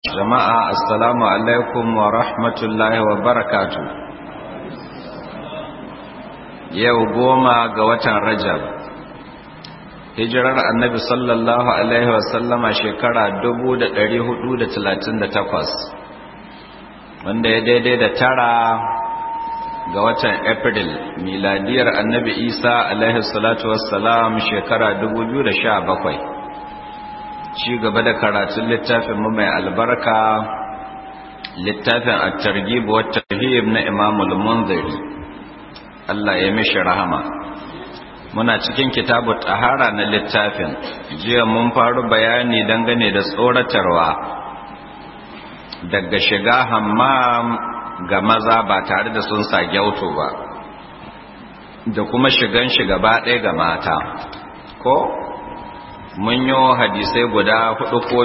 Jama'a assalamu alaikum wa rahmatullahi wa barakatu. Yau 10 ga watan Rajab, hijirar annabi sallallahu alaihi wasallama shekara 1438, wanda ya daidai da 9 ga watan April, miladiyar annabi Isa alaihi salatu wassalam shekara 2017. Ci gaba da karatun littafin mu mai albarka, littafin at-targhib wa at-tarhib na Imam al-Munziri, Allah ya mishi rahama. Muna cikin kitabu tahara na littafin. Jiya mun faru bayani dangane da tsoratarwa daga shiga hammam ga maza ba tare da sun sa gyauto ba, da kuma shigan shi gaba ɗaya ga mata. Ko mun yi hadisai guda 4 ko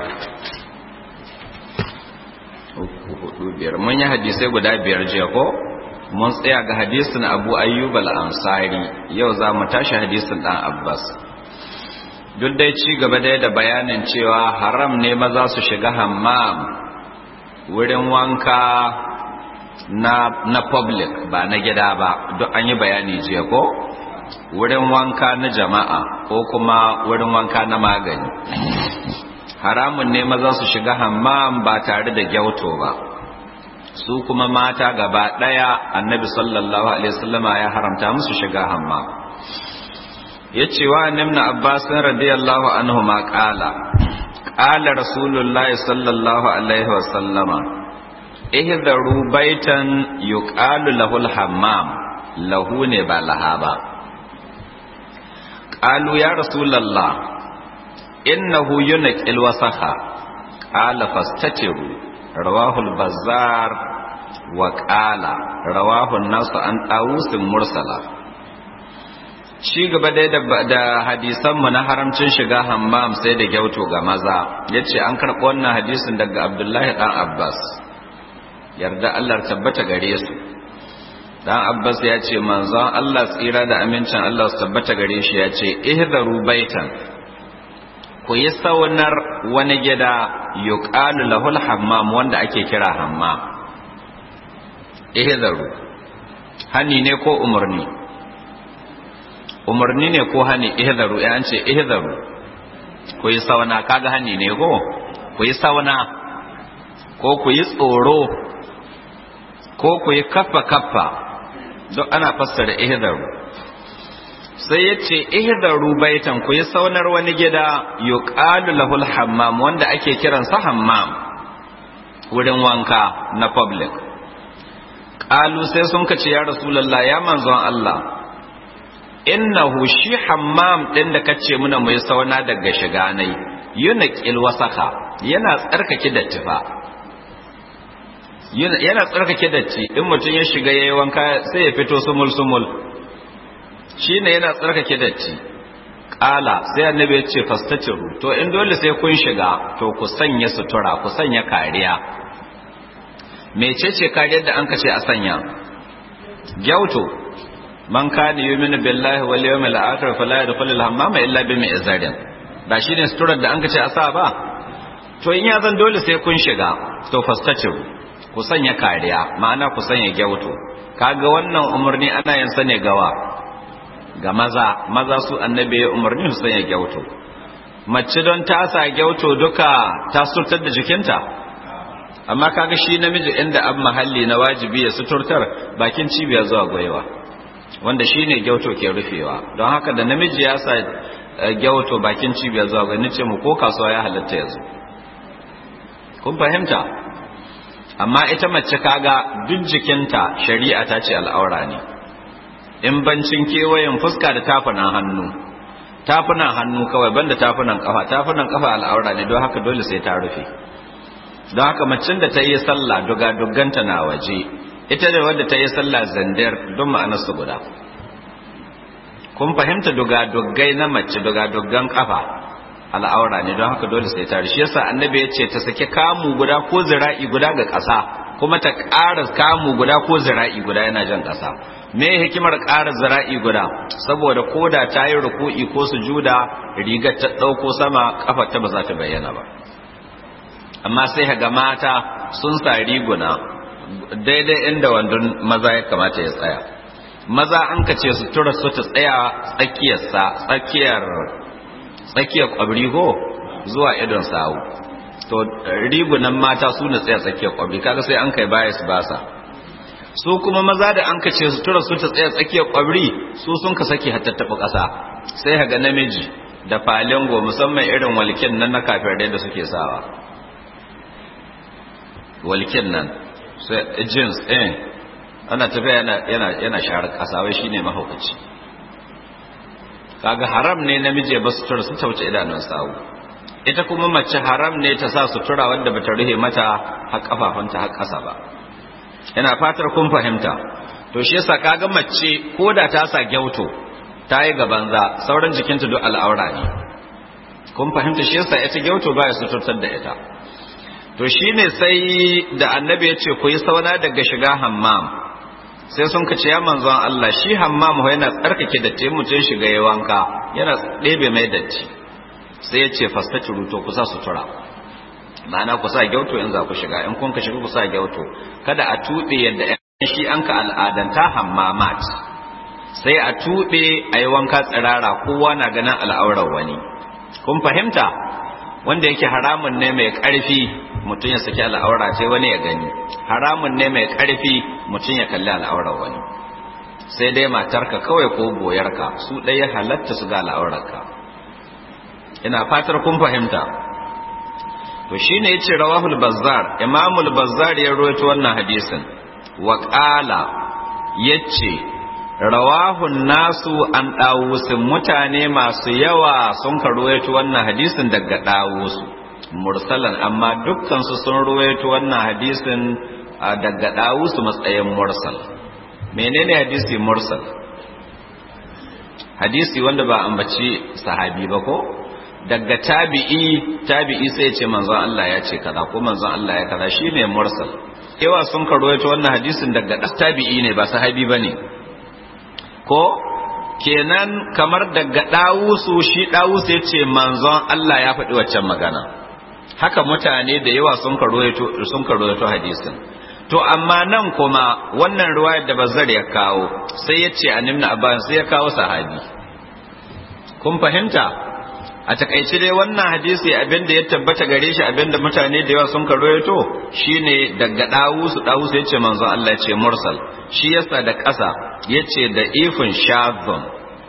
5 mun yi hadisai guda 5 jiya ko mun tsaya ga hadisin Abu Ayyub al-Ansari. Yau za mu tashi hadisin dan Abbas. Duk dai ci gaba da bayanin cewa haram ne maza su shiga hammam, wurin wanka na public ba na gida ba, duk an yi bayani jiya ko wurin wanka na jama'a ko kuma wurin wanka na magani. Haramun ne maza su shiga hammam ba tare da gyauto ba. Su kuma mata gaba daya annabi sallallahu alaihi wasallama ya haramta musu shiga hammam. Yace wa ibn Abbas radiyallahu anhu ma qala rasulullahi sallallahu alaihi wasallama ihdaru baitan yuqalu lahul hammam, lahu ne ba laha ba. قالوا يا رسول الله إنه ينقل الوسخة قال فاستتروا رواه البزار وقال رواه الناس عن طاووس مرسلا. shi gaba da hadisan mu na haramcin shiga hammam sai da gyauto ga maza, yace an karɓo wannan hadisin daga Abdullahi dan Abbas, yarda Allah tabbata gare su. Dan Abbas ya ce manzon Allah tsira da amincin Allah su tabbata gare shi ya ce ihdaru baitan, ku yi saunar wani gida yuqalu lahul hammam, wanda ake kira hammam. Ihdaru hani ne ko umarni? Umarni ne ko hani? Ihdaru ya ce ihdaru, ku yi sauna, kaga hani ne ko? Ku yi sauna ko ku yi tsoro ko ku yi kaffa duk ana fassara ihdaru. Sai yace ihdaru baitan, ku yi saunar wani gida yuqalu lahul hammam, wanda ake kiransa hammam, wurin wanka na public. Qalu sai sun kace ya rasulullah, ya manzon Allah, innahu shi hammam din da kace muna mu yi sauna daga shiga nai yunqil wasaka, yana tsarkake dattifa, yana tsarkake datti. In mutum ya shiga yayi wanka sai ya fito sumul shine yana tsarkake datti. Qala sai annabi ya ce fastatiru, to in dole sai kun shiga to ku sanya sutura, ku sanya kariya. Mecece kariyar da an kace a sanya? Gyauto. Man kana yu'minu billahi wal yawmil akhir fala yadkhulul hammama illa bimi'zarin, ba shine suturar da an kace a sa ba? To in ya zan dole sai kun shiga to fastatiru, ku sanya kariya, ma'ana ku sanya gyauto. Kaga wannan umarni ana yin sa ne gawa? Ga maza su annabi ya umarni su sanya gyauto. Mace don ta sa gyauto duka ta suturtar da jikinta? Amma kaga shi namiji inda an mahalli na wajibi ya suturtar bakin cibiya zuwa gwiwa, wanda shine gyauto ke rufewa. Don haka da namiji ya sa gyauto bakin cibiya zuwa gwiwa, nace mu ko kasuwa ya halatta yanzu. Kun fahimta? Amma ita mace kaga duk jikinta shari'a ta ce al'aura ne, in bancin kewayen fuska da tafunan hannu kawai, banda tafunan kafa al'aura ne, don haka dole sai ta rufe. Don haka macen da ta yi sallah dugganta na waje, ita da wadda ta yi sallah zandar don ma'anarsu guda. Kun fahimta? duggai na mace, duggan kafa al'aura ne, don haka dole sai ta rushe. Yasa annabi ya ce ta saki kamu guda ko zira'i guda ga ƙasa, kuma ta ƙara kamu guda ko zira'i guda yana jan ƙasa. Me hikimar ƙara zira'i guda? Saboda koda ta yi ruku'i ko sujuda, rigar ta ɗauko sama, ƙafar ta ba za ta bayyana ba. amma sai ga mata sun sa riguna daidai inda wandon maza ya kamata ya tsaya. Maza an ka ce sutura su ta tsaya tsakiyar kwabri ko zuwa idon sawu, to rigunan mata su na tsaya tsakiyar kwabri, kaga sai an kai baya su basa. Su kuma maza da an ka ce sutura su ta tsaya tsakiyar kwabri, su sun ka saki hattattafa ƙasa, sai ga namiji da falingo musamman irin walkin nan na kafirai da suke sawa, walkin nan sai jeans ana tafiya yana share kasa, wai shine mahaukaci. Kaga haram ne namiji ba sutura su tauce idanun sawu. Ita kuma mace haram ne ta sa sutura wanda bata rufe mata har kafafunta har kasa ba. Ina fatar kun fahimta. To shi yasa kaga mace ko da ta sa gyauto ta yi gaban za, sauran jikinta duk al'aura ne. Kun fahimta, shi yasa ita gyauto ba ya suturtar da ita. To shine sai da annabi ya ce ku yi sauna daga shiga hammam, sai sun kace ya manzon Allah, shi hammam yana tsarkake datti, mutum shiga ya wanka yana ɗebe mai datti. Sai ya ce fastatiru, to ku sa sutura, ma'ana ku sa gyauto in za ku shiga, in kun ka shiga ku sa gyauto, kada a tuɓe yadda shi an ka al'adanta hammamat, sai a tuɓe a yi wanka tsirara, kowa na ganin al'aurar wani. Kun fahimta? Wanda yake haramun ne mai ƙarfi mutum ya saki al'aura sai wani ya gani, haramun ne mai ƙarfi mutum ya kalli al'aurar wani, sai dai matarka kawai ko goyarka su ɗaya halatta su ga al'aurarka. Ina fatar kun fahimta. To shine yace rawahul bazzar, imamul bazzar ya rawaito wannan hadisin, wa qala yace rawahun nasu an dawusin, mutane masu yawa sun ka rawaito wannan hadisin daga dawusu mursalan, amma dukkan su sun rawaito wannan hadisin daga dawusu matsayin mursal. Menene hadisi mursal? Hadisi wanda ba ambaci sahabi ba ko daga tabi'i sai ya ce manzon Allah ya ce kaza ko manzon Allah ya kaza, shine mursal. Yawa sun ka rawaito wannan hadisin daga tabi'i ne ba sahabi bane ko kenan, kamar daga dawusu, shi dawusu ya ce manzon Allah ya faɗi waccan magana. Haka mutane da yawa sun ka rawaito hadisin. To amma nan kuma wannan riwayar da Bazzar ya kawo sai ya ce an ibn Abbas, sai ya kawo sahabi. Kun fahimta? A takaice dai wannan hadisi abin da ya tabbata gare shi, abin da mutane da yawa sun ka rawaito shine daga dawusu ya ce manzon Allah ya ce mursal. Shi yasa da ƙasa yace da ifin shadhun,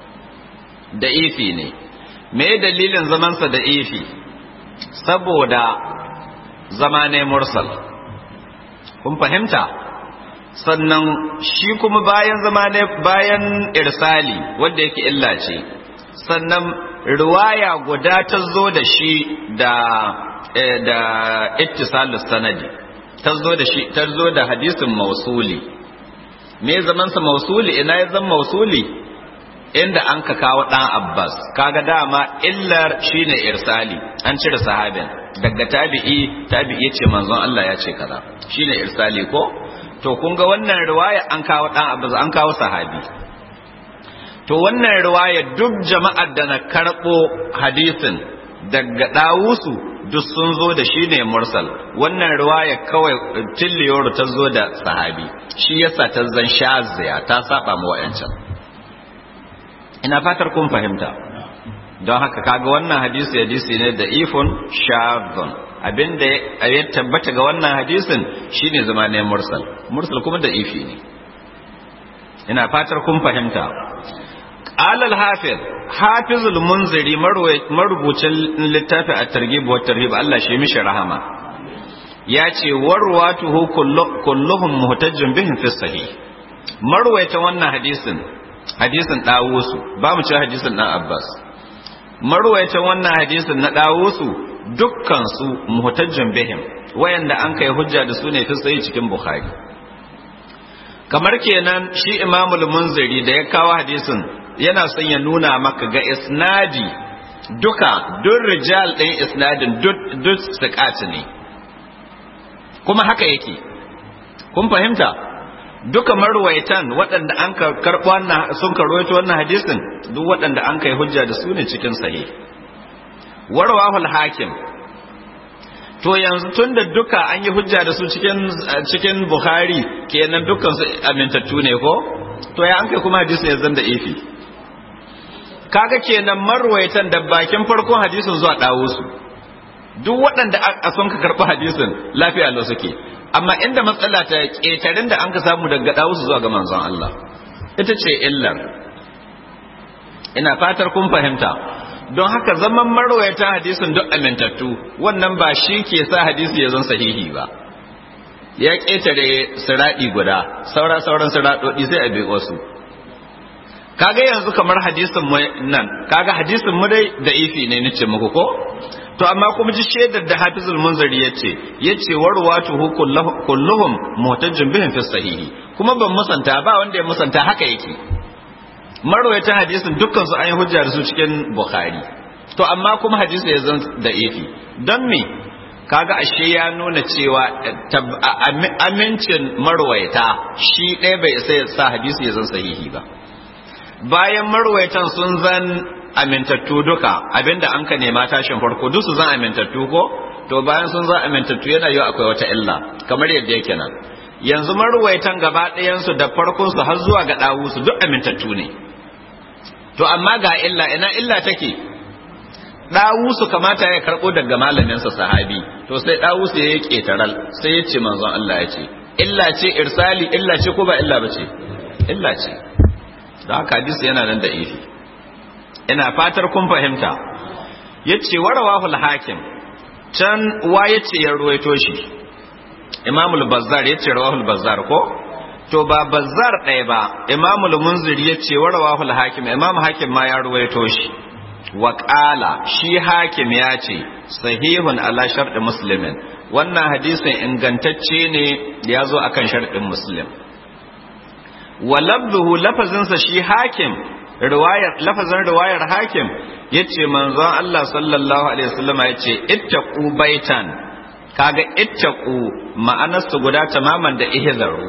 da ifi ne. Me dalilin zamansa da ifi? Saboda zama ne mursal. Kun fahimta? Sannan shi kuma bayan irsali wanda yake illa ce, sannan riwaya guda ta zo da shi da ittisalus sanadi, ta zo da hadisin mausuli. Me zamansa mausuli? Ina ya zama mausuli? Inda an ka kawo dan Abbas, kaga dama illar shine irsali, an cire sahabin daga tabi'i ce manzon Allah ya ce kaza, shine irsali ko? To kun ga wannan riwaya an kawo dan Abbas, an kawo sahabi. To wannan riwaya duk jama'ar da na karbo hadisin daga dawusu duk sun zo da shi ne mursal. Wannan riwaya kawai tilliyoro ta zo da sahabi, shi yasa ta zan shaziya, ta saba mu wayancan. Ina fatar kun fahimta. Don haka kaga wannan hadisi ne da ifun shadhun, abinda ya tabbata ga wannan hadisin shine zama ne mursal kuma da ifi ne. Ina fatar kun fahimta. qala al-hafiz hafizul munziri marubucin littafin at-targhib wa at-tarhib, Allah shi mishi rahama, yace warwatuhu kulluhum muhtajjun bihim fi sahih. marwaita wannan hadisin dawusu, ba mu ci hadisin dan Abbas, marwaita wannan hadisin na dawusu dukkan su muhtajjun bihim, wayanda an kai hujja da su ne fi sahih cikin Bukhari. Kamar kenan shi Imamul Munziri da ya kawo hadisin yana son ya nuna maka ga isnadi duka, duk rijal ɗin isnadin duk siqat ne, kuma haka yake. Kun fahimta? Duka marwaitan waɗanda an karɓo wannan sun karwaito wannan hadisin duk waɗanda an kai hujja da su ne cikin sahih. Warwahul hakim to yanzu tun da duka an yi hujja da su cikin Bukhari kenan dukkan su amintattu ne ko to ya an kai kuma hadisi ya zan da ifi kaga kenan marwayatan da bakin farkon hadisin zuwa dawo su duk waɗanda a son ka karɓi hadisin lafiya Allah suke amma inda matsala ta ƙetarin da an ka samu daga dawo su zuwa ga manzon Allah ita ce illar ina fatar kun fahimta don haka zaman marwayata hadisin duk amintattu wannan ba shi ke sa hadisi ya zan sahihi ba ya ƙetare siradi guda sauran siradodi sai a bi wasu kaga yanzu kamar hadisin mu nan kaga hadisin mu dai da ifi ne nace muku ko to amma kuma ji shaidar da Hafizul Munziri yace warwatuhu kulluhum mutajjim bihim fi sahihi kuma ban musanta ba wanda ya musanta haka yake marwayatan hadisin dukkan su an yi hujja da su cikin Bukhari to amma kuma hadisi ya zan da ifi don me kaga ashe ya nuna cewa amincin marwayata shi ɗaya bai sai sa hadisi ya zan sahihi ba bayan marwayatan sun zan amintattu duka abinda an ka nema tashin farko duk su zan amintattu ko to bayan sun zan amintattu yana yiwa akwai wata illa kamar yadda yake nan yanzu marwayatan gaba ɗayan su da farkon su har zuwa ga dawu su duk amintattu ne to amma ga illa ina illa take dawu su kamata ya karbo daga malamin sa sahabi to sai dawu su yayi ketaral sai ya ce manzon Allah ya ce illa ce irsali illa ce ko ba illa bace illa ce da haka hadisi yana nan da ifi ina fatar kun fahimta yace warawahu al-hakim can wa yace ya ruwaito shi imamul bazzar yace rawahu al-bazzar ko to ba bazzar ɗaya ba imamul munziri yace warawahu al-hakim imam hakim ma ya ruwaito shi wa qala shi hakim yace sahihun ala shart muslimin wannan hadisin ingantacce ne yazo akan shartin muslim wa labduhu lafazinsa shi hakim lafazin riwayar hakim yace manzon Allah sallallahu alaihi wasallam yace ittaqu baitan kaga ittaqu ma'anar su guda tamaman da ihzaru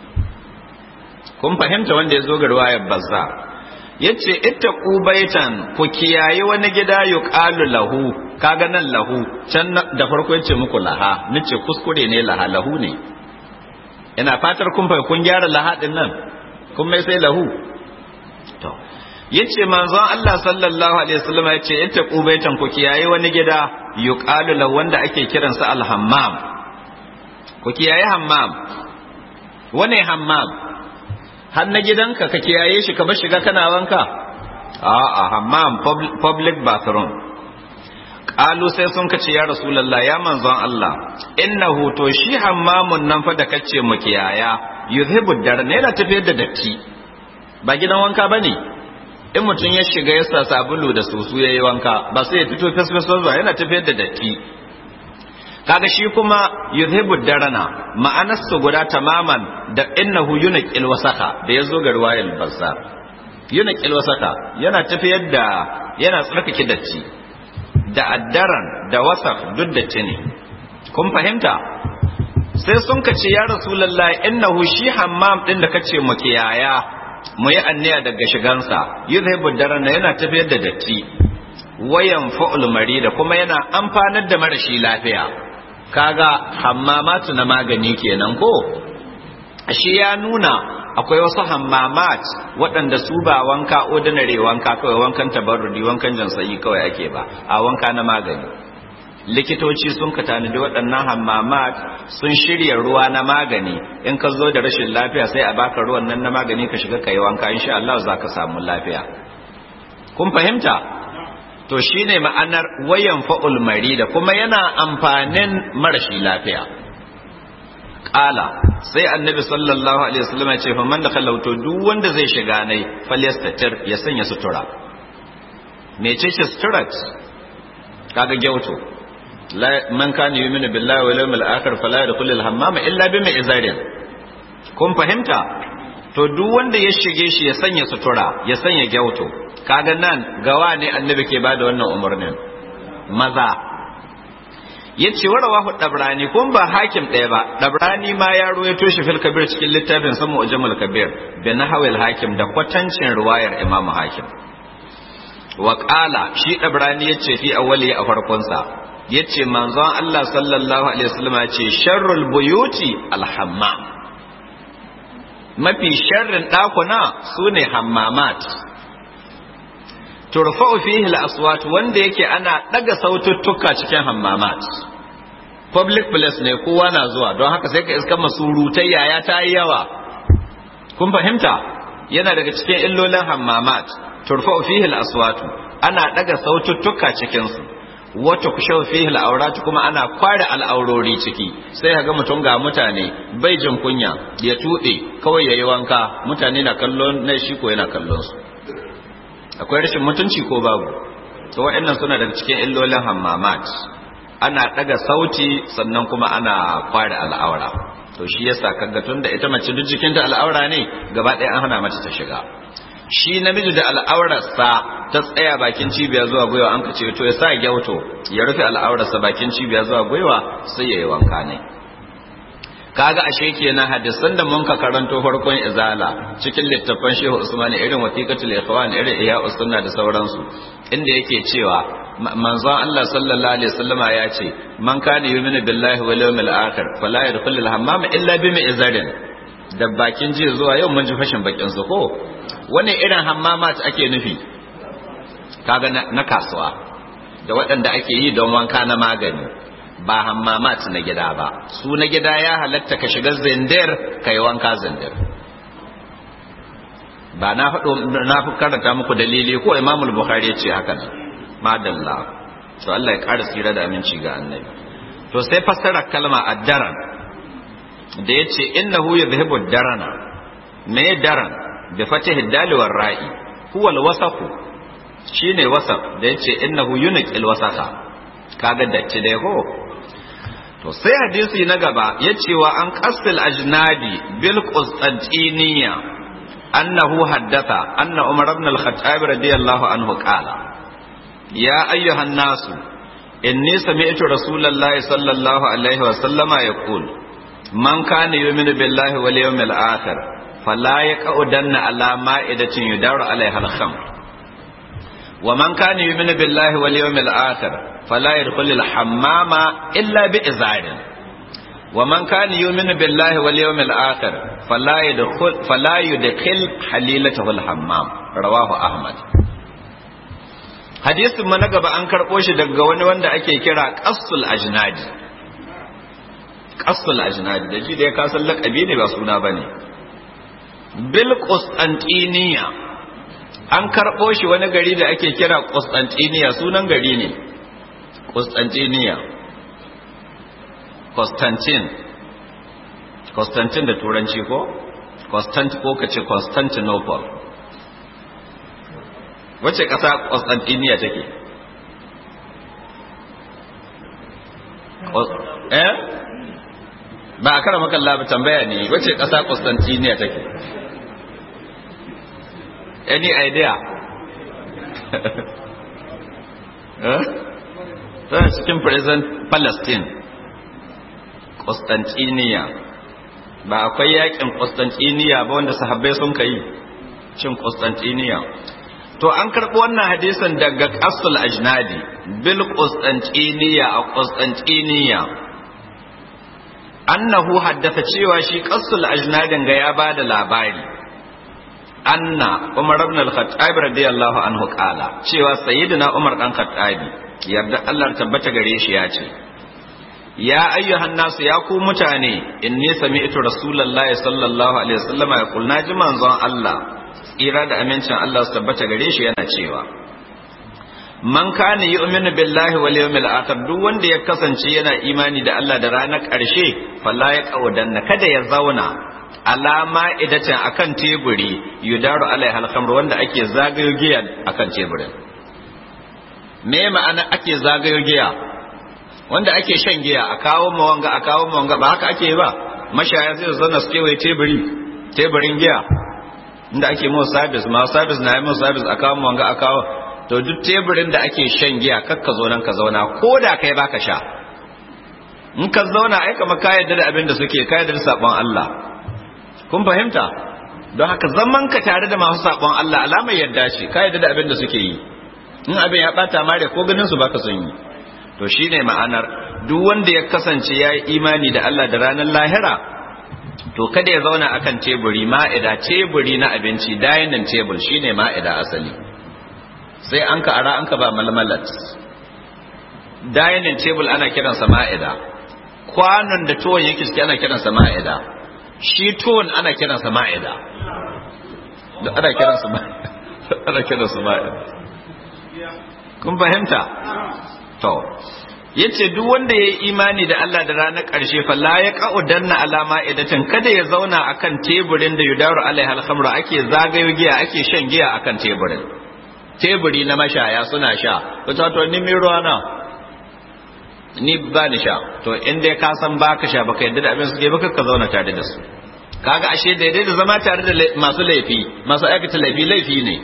kun fahimta wanda yazo ga riwayar bazza yace ittaqu baitan ku kiyaye wani gida yuqalu lahu kaga nan lahu can da farko yace muku laha nace kuskure ne laha lahu ne ina fatar kun gyara laha din nan kun mai sai lahu to yace manzon Allah sallallahu alaihi wasallam yace ittaqu baitan ku kiyaye wani gida yuqalu lahu wanda ake kiransa al-hammam ku kiyaye hammam wane hammam har na gidanka ka kiyaye shi ka bar shiga kana wanka a'a hammam public bathroom qalu sai sun kace ya rasulullah ya manzon Allah innahu to shi hammamun nan fa da kace mu kiyaya yuzhibu darne yana tafiyar da datti ba gidan wanka bane in mutum ya shiga ya sa sabulu da soso yayi wanka ba sai ya fito fesfes ba yana tafiyar da datti kaga shi kuma yuzhibu darana ma'anar su guda tamaman da innahu yunqil wasaka da yazo ga riwayar bazzar yunqil wasaka yana tafiyar da yana tsarkake datti da addaran da wasaf duk datti ne kun fahimta sai sun kace ya rasulullahi innahu shi hammam din da kace mu kiyaya mu yi anniya daga shigansa yuzhibu darana yana tafiyar da datti wayan fa'ul marida kuma yana amfanar da marashi lafiya kaga hammamatu na magani kenan ko shi ya nuna akwai wasu hammamat waɗanda su ba wanka ordinary wanka kawai wankan tabarrudi wankan jansayi kawai ake ba a wanka na magani likitoci sun ka tanadi waɗannan hammamat sun shirya ruwa na magani in ka zo da rashin lafiya sai a baka ruwan nan na magani ka shiga kai wanka insha Allah za ka samu lafiya kun fahimta to shine ma'anar wayan fa'ul marida kuma yana amfanin marashi lafiya qala sai annabi sallallahu alaihi wasallam ya ce fa man dakhala to duk wanda zai shiga nai falyastatir ya sanya sutura mecece sutura kaga gyauto man kana yu'minu billahi wal yawmil akhir fala yadkhulul hammama illa bima izarin kun fahimta to duk wanda ya shige shi ya sanya sutura ya sanya gyauto kaga nan gawa ne annabi ke bada wannan umarnin maza yace warawahu dabrani kun ba hakim ɗaya ba dabrani ma ya ruwaito shi fil kabir cikin littafin sa mu'jamul kabir bi nahwil hakim da kwatancin riwayar imam hakim wa qala shi dabrani yace fi awwali a farkon sa yace manzon Allah sallallahu alaihi wasallam yace sharrul buyuti alhammam, mafi sharrin dakuna sune hammamat, turfa'u fihi al-aswat, wanda yake ana daga saututtuka cikin hammamat. Public place ne, kowa na zuwa, don haka sai ka iska masurutai yaya ta yi yawa. Kun fahimta? Yana daga cikin illolin hammamat, turfa'u fihi al-aswat, ana daga saututtuka cikin su. Wata kushau fihi al-awrat, kuma ana kware al'aurori ciki. Sai kaga mutum ga mutane bai jin kunya, ya tude kawai yayi wanka, mutane na kallon ne, shi ko yana kallon su. Akwai rashin mutunci ko babu? To waɗannan suna daga cikin illolin hammamat. Ana daga sauti sannan kuma ana kware al'aura. To shi yasa kaga tunda ita mace duk jikinta al'aura ne, gaba ɗaya an hana mata ta shiga. Shi namiji da al'aurarsa ta tsaya bakin cibiya zuwa gwiwa, an kace to ya sa gyauto ya rufe al'aurarsa bakin cibiya zuwa gwiwa, sai yayi wanka ne. Kaga ashe kenan hadisan da mun ka karanto farkon izala cikin littafin Shehu Usman, irin Wasiqatul Ikhwan, irin Ihya Sunna da sauransu, inda yake cewa manzon Allah sallallahu alaihi wasallama ya ce man kana yu'minu billahi wal yawmil akhir fala yadkhulul hammama illa bimi'zarin. Da bakin ji zuwa yau mun ji fashin bakin su ko wani irin hammamat ake nufi? Kaga na kasuwa da waɗanda ake yi don wanka na magani, ba hammamat na gida ba. Su na gida ya halatta ka shiga zindir kai wanka zindir. Ba na fi karanta muku dalili ko Imamul Bukhari ya ce haka nan. Madalla, to Allah ya ƙara tsira da aminci ga annabi. To sai fassara kalma addaran da ya ce innahu yadhhibu darana. Me daran? bi fatih dal war ra'i huwa al wasaq, shine wasaq da ya ce innahu yunqil wasaqa. Kaga dacce dai ko. To sai hadisi na gaba ya ce wa an qasil ajnadi bil qustantiniya annahu haddatha anna umar ibn al-khattab radiyallahu anhu qala ya ayyuhan nasu inni sami'tu rasulallahi sallallahu alaihi wa sallama yaqul man kana yu'minu billahi wal yawmil akhir fala yaqudanna ala ma'idatin yudaru alaiha al-khamr wa man kana yu'minu billahi wal yawmil akhir fala yadkhulul hammama illa bi izarin wa man kana yu'minu billahi wal yawmil akhir fala yudkhil halilatahu al-hammam. Rawahu Ahmad. Hadisin mu na gaba an karɓo shi daga wani wanda ake kira Qassul Ajnadi. Qassul Ajnadi da shi da ya kasan laƙabi ne ba suna bane. Bil Qustantiniya an karɓo shi wani gari da ake kira Qustantiniya, sunan gari ne. Qustantiniya. Constantine da turanci ko? Ko kace Constantinople. Wace ƙasa Constantiniya take? Ba a kara makalla ba, tambaya ne, wace ƙasa Constantiniya take? Any idea? Tana cikin present Palestine. Constantiniya. Ba akwai yakin Constantiniya ba wanda sahabbai sun kai cin Constantiniya. To an karɓi wannan hadisin daga Qassul Ajnadi bil Qustantiniya a Qustantiniya annahu haddatha cewa shi Qassul Ajnadin ga ya bada labari anna Umar ibn al-Khattab radiyallahu anhu qala cewa sayyidina Umar dan Khattabi yarda Allah tabbata gare shi ya ce ya ayyuhan nasu ya ku mutane inni sami'tu rasulullahi sallallahu alaihi wasallam ya kulna ji manzon Allah tsira da amincin Allah su tabbata gare shi yana cewa man kana yu'minu billahi wal yawmil akhir, duk wanda ya kasance yana imani da Allah da ranar ƙarshe fala ya qawdanna, kada ya zauna alama idatan akan teburi yudaru alaiha al-khamr, wanda ake zagayo giya akan teburin. Me ma'ana ake zagayo giya? Wanda ake shan giya a kawo ma wanga ba haka ake ba. Mashaya sai su zauna su kewaye teburin giya inda ake mu service na yi mu service a kawo wanga a kawo. To duk teburin da ake shan giya kakka zo nan ka zauna, ko da kai baka sha. In ka zauna ai kamar ka yarda da abin da suke, ka yarda da sabon Allah. Kun fahimta? Don haka zaman ka tare da masu sabon Allah alamar yarda ce, ka yarda da abin da suke yi. In abin ya bata mare ko ganin su baka son yi. to shine ma'anar duk wanda ya kasance yayi imani da Allah da ranar lahira to kada ya zauna akan teburi ma'ida teburi na abinci dining table shine ma'ida asali sai an ka ara an ka ba malmalat dining table ana kiransa ma'ida kwanon da tuwon yake ciki ana kiransa ma'ida shi tuwon ana kiransa ma'ida da ana kiransa ma'ida kun fahimta to yace duk wanda yayi imani da Allah da ranar ƙarshe fa la yaqudanna alama idatin kada ya zauna akan teburin da yudaru alaiha al-khamra ake zagayo giya ake shan giya akan teburin teburi na mashaya suna sha to ni mi ruwa na ni ba ni sha to inda ka san baka sha baka yadda da abin suke baka ka zauna tare da su kaga ashe daidai da zama tare da masu laifi masu aikata laifi ne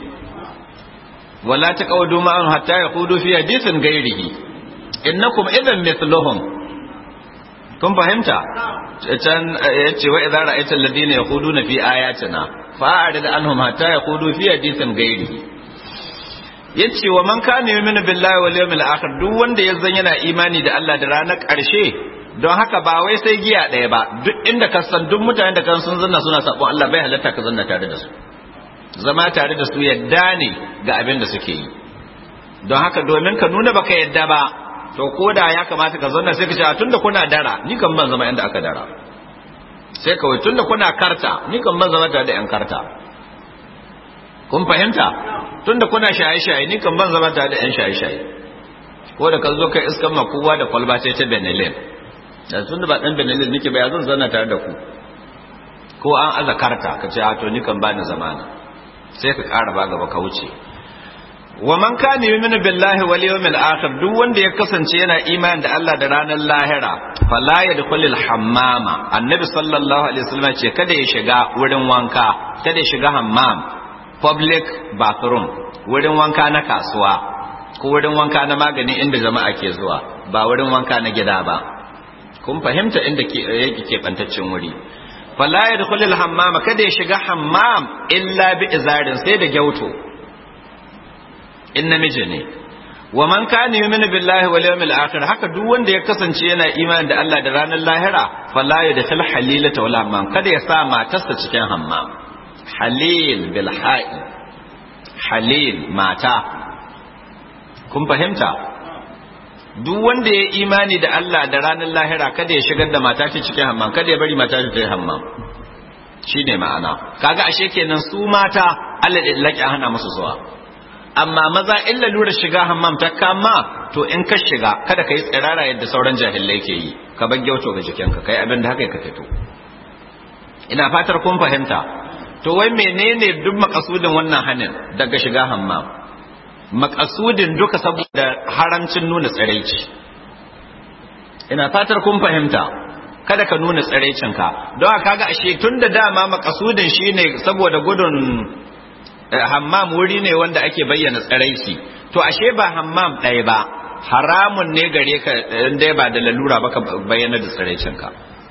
wala taqawdu ma'an hatta yaqudu fi hadithin ghairihi innakum idan mithluhum kun fahimta can yace wa idza ra'aita alladhina yaquduna fi ayatina fa'arid anhum hatta yaqudu fi hadithin ghairihi yace wa man kana yu'minu billahi wal yawmil akhir duk wanda ya zan yana imani da Allah da ranar ƙarshe don haka ba wai sai giya ɗaya ba duk inda ka san duk mutanen da kan sun zanna suna sabon Allah bai halatta ka zanna tare da su zama tare da su yadda ne ga abin da suke yi don haka domin ka nuna baka yadda ba to ko da ya kamata ka zanna sai ka ce tunda kuna dara ni kan ban zama inda aka dara sai kawai tunda kuna karta ni kan ban zama tare da yan karta kun fahimta tunda kuna shaye-shaye ni kan ban zama tare da yan shaye-shaye ko da ka zo kai iskan makuwa da kwalba sai ta benelin da tunda ba dan benelin nake ba ya zan zanna tare da ku ko an aza karta ka ce to ni kan bani zamana sai ka ƙara ba gaba ka wuce wa man kana yu'minu billahi wal yawmil akhir duk wanda ya kasance yana imani da Allah da ranar lahira fala yadkhulul hammama annabi sallallahu alaihi wasallam ce kada ya shiga wurin wanka kada ya shiga hammam public bathroom wurin wanka na kasuwa ko wurin wanka na magani inda jama'a ke zuwa ba wurin wanka na gida ba kun fahimta inda yake kebantaccen wuri fala yadkhulul hammama kada ya shiga hammam illa bi izarin sai da gyauto in namiji ne wa man kana yu'minu billahi wal yawmil akhir haka duk wanda ya kasance yana imani da Allah da ranar lahira fala yadkhul halilata wala hammam kada ya sa matarsa cikin hammam halil bil ha'i halil mata kun fahimta duk wanda ya imani da Allah da ranar lahira kada ya shigar da mata ta cikin hammam kada ya bari mata ta yi hammam shine ma'ana kaga ashe kenan su mata Allah da laki hana musu zuwa amma maza illa lura shiga hammam ta kama to in ka shiga kada ka yi tsirara yadda sauran jahilai ke yi ka bar gyauto ga jikinka kai abin da haka ka fito ina fatar kun fahimta to wai menene duk makasudin wannan hanin daga shiga hammam makasudin duka saboda haramcin nuna tsiraici ina fatar kun fahimta kada ka nuna tsiraicinka don haka kaga ashe tun da dama makasudin shine saboda gudun hammam wuri ne wanda ake bayyana tsiraici to ashe ba hammam ɗaya ba haramun ne gare ka inda ba da lalura ba ka bayyana da tsiraicinka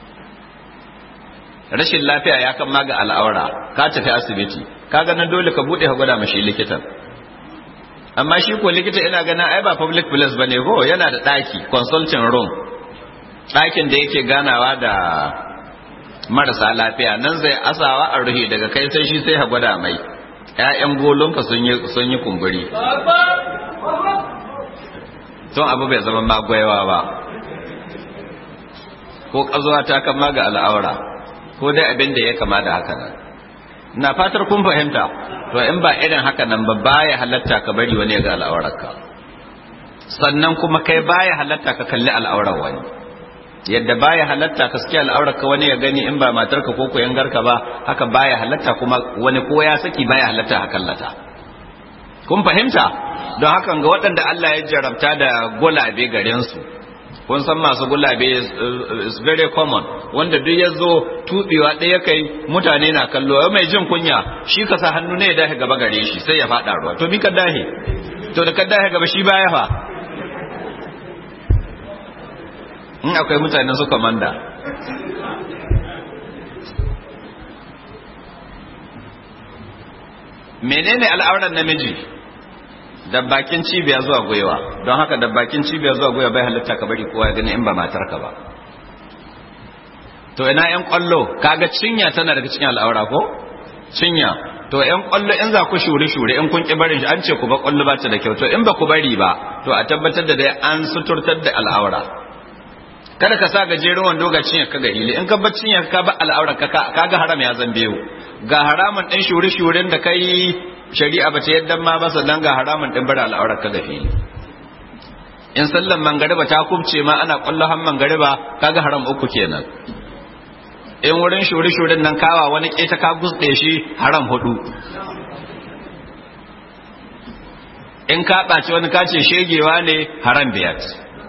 rashin lafiya ya kan maga al'aura ka tafi asibiti kaga nan dole ka bude ka gwada mashi likitan amma shi ko likita ina ganin ai ba public place bane ko yana da daki consulting room dakin da yake ganawa da marasa lafiya nan zai asawa a ruhi daga kai sai shi sai ha gwada mai ƴaƴan golonka sun yi kumburi tun abu bai zama magwaiwa ba ko kazuwa ta kan maga al'aura ko dai abin da ya kama da haka nan na fatar kun fahimta to in ba irin haka nan ba baya halatta ka bari wani ya ga al'aurarka sannan kuma kai baya halatta ka kalli al'aurar wani yadda baya halatta ka saki al'aurarka wani ya gani in ba matarka ko koyan garka ba haka baya halatta kuma wani ko ya saki baya halatta ka kallata kun fahimta don hakan ga waɗanda Allah ya jarabta da gulabe garin su kun san masu gulabe is very common wanda duk ya zo tubewa ɗaya kai mutane na kallo mai jin kunya shi ka sa hannu ne ya dahe gaba gare shi sai ya faɗa ruwa to mi ka dahe to da ka dahe gaba shi baya fa in akwai mutane su komanda menene al'auran namiji da bakin cibiya zuwa gwiwa, don haka da bakin cibiya zuwa gwiwa bai halitta ka bari kowa ya gani in ba matarka ba. To ina yan kwallo, kaga cinya tana daga cikin al'aura ko? Cinya. To yan kwallo in za ku shure in kun ki barin shi an ce ku ba kwallo ba ta da kyau, to in ba ku bari ba to a tabbatar da dai an suturtar da al'aura. Kada ka sa gajeren wando ga cinya ka ga hili, in ka bar cinya ka ba al'aura ka kaga haram ya zan biyu. Ga haramun din shure-shuren da kai shari'a ba ta yadda ma ba, sannan ga haramun din bar al'aura ka ga fili. In sallan mangariba ta kubce ma ana kwallo han mangariba kaga haram uku kenan. In wurin shure-shuren nan kawa wani keta ka gusɗe shi haram 4. In ka ɓaci wani kace shegewa ne haram 5.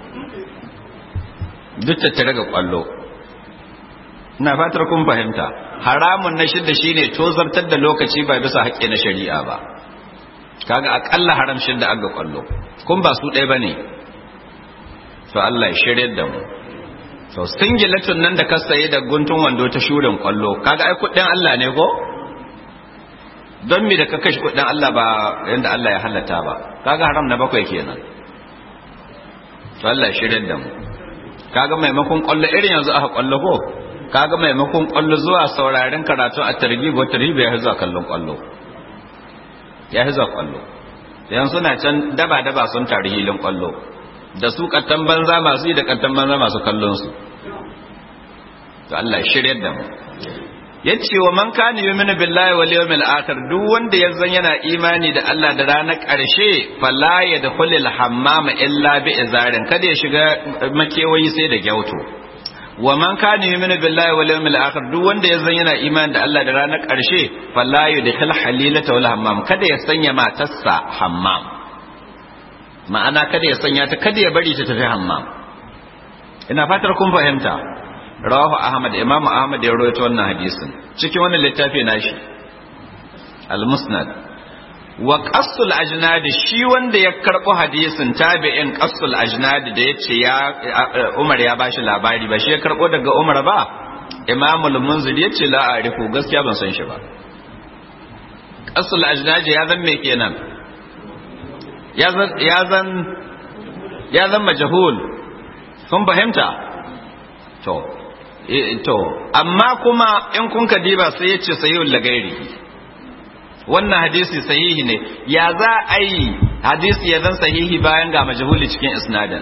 duk tattare ga kwallo. Ina fatar kun fahimta. Haramun na shidda shine tozartar da lokaci ba bisa haƙƙi na shari'a ba. Kaga akalla haram shidda aga kwallo. Kun ba su ɗaya bane. To Allah ya shiryar da mu. To singilatun nan da ka saye da guntun wando ta shurin kwallo, kaga ai kuɗin Allah ne ko? Don me da ka kashe kuɗin Allah ba yanda Allah ya halatta ba. Kaga haram na 7 kenan. To Allah ya shiryar da mu. Kaga maimakon kwallo irin yanzu aka kwallo ko? Kaga maimakon kwallo zuwa sauraren karatu a targhib wa tarhib ya zuwa kallon kwallo. Ya zuwa kwallo. Yanzu na can daba sun tari hilin kwallo. Da su kattan banza masu yi da kattan banza masu kallon su. To Allah ya shiryar da mu. Yace wa man kana yu'minu billahi wal yawmil akhir, duk wanda yanzan yana imani da Allah da ranar ƙarshe fala yadkhulul hammama illa bi izarin, kada ya shiga makewayi sai da gyauto. Wa man kana yu'minu billahi wal yawmil akhir, duk wanda yanzan yana imani da Allah da ranar ƙarshe fala yadkhul halilata wal hammam, kada ya sanya matarsa hammam. Ma'ana kada ya sanya ta, kada ya bari ta tafi hammam. Ina fatar kun fahimta. Rawahu Ahmad, Imam Ahmad ya rawaito wannan hadisin cikin wannan littafi nashi Al-Musnad. Wa qassul ajnad, shi wanda ya karbo hadisin tabi'in qassul ajnad da yace ya Umar ya bashi labari ba, shi ya karbo daga Umar ba. Imam al-Munziri yace la arifu, gaskiya ban san shi ba. Qassul ajnad ya zan me kenan? Ya zan majhul. Kun fahimta? To amma kuma in kun ka diba sai yace sahihul lagairi, wannan hadisi sahihi ne. Ya za a yi hadisi ya zan sahihi bayan ga majhuli cikin isnadin?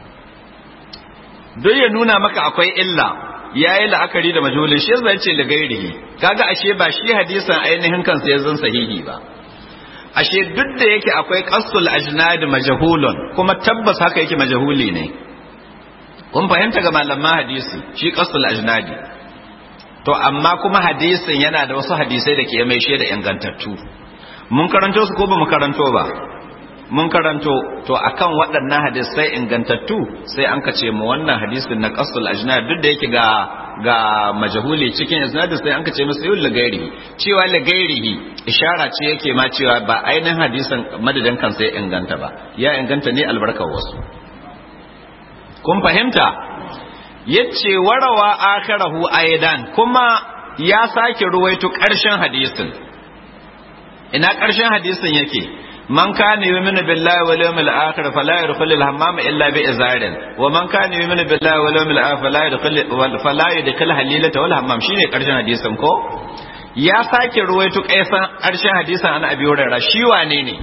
Don ya nuna maka akwai illa, yayi la'akari da majhulin, shi yasa yace lagairi. Kaga ashe ba shi hadisin ainihin kansa ya zan sahihi ba. Ashe duk da yake akwai qassul ajnad majhulun, kuma tabbas haka yake majhuli ne. Kun fahimta ga malaman hadisi shi qasul ajnadi. To amma kuma hadisin yana da wasu hadisai da ke mai shaida ingantattu. Mun karanto su ko ba mu karanto ba? Mun karanto. To akan waɗannan hadisai ingantattu sai an kace mu wannan hadisin na qasul ajnadi duk da yake ga majhuli cikin isnadin sai an kace masa yul lagairihi. Cewa lagairihi ishara ce yake ma cewa ba ainihin hadisin madadin kan sai inganta ba. Ya inganta ne albarkar wasu. Kun fahimta? Yace warawa akhirahu aidan, kuma ya sake ruwaito ƙarshen hadisin. Ina ƙarshen hadisin yake? Man kana yu'minu billahi wal yawmil akhir fala yadkhulul hammama illa bi izarin, wa man kana yu'minu billahi wal yawmil akhir fala yadkhul halilata wal hammam. Shine ƙarshen hadisin ko? Ya sake ruwaito ƙarshen hadisin an Abi Hurairah. Shi wane ne?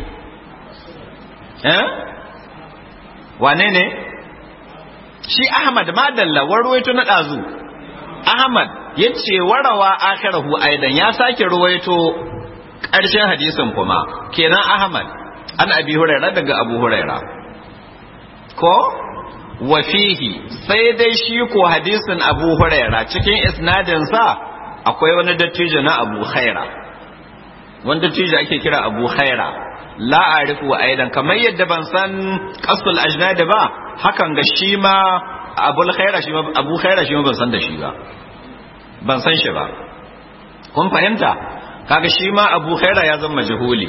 Wane ne? Shi Ahmad madalla warwaito na ɗazu. Ahmad yace warawa akhirahu aidan, ya sake ruwaito ƙarshen hadisin kuma. Kenan Ahmad an Abi Hurairah daga Abu Hurairah ko wa fihi, sai dai shi ko hadisin Abu Hurairah cikin isnadin sa akwai wani dattijo na Abu Khaira, wanda dattijo ake kira Abu Khaira. La arifu aidan, kamar yadda ban san qasul ajnad ba, hakan ga shi ma Abu Khaira shi ma ban san da shi ba, ban san shi ba. Kun fahimta? Kaga shi ma Abu Khaira ya zama majhuli.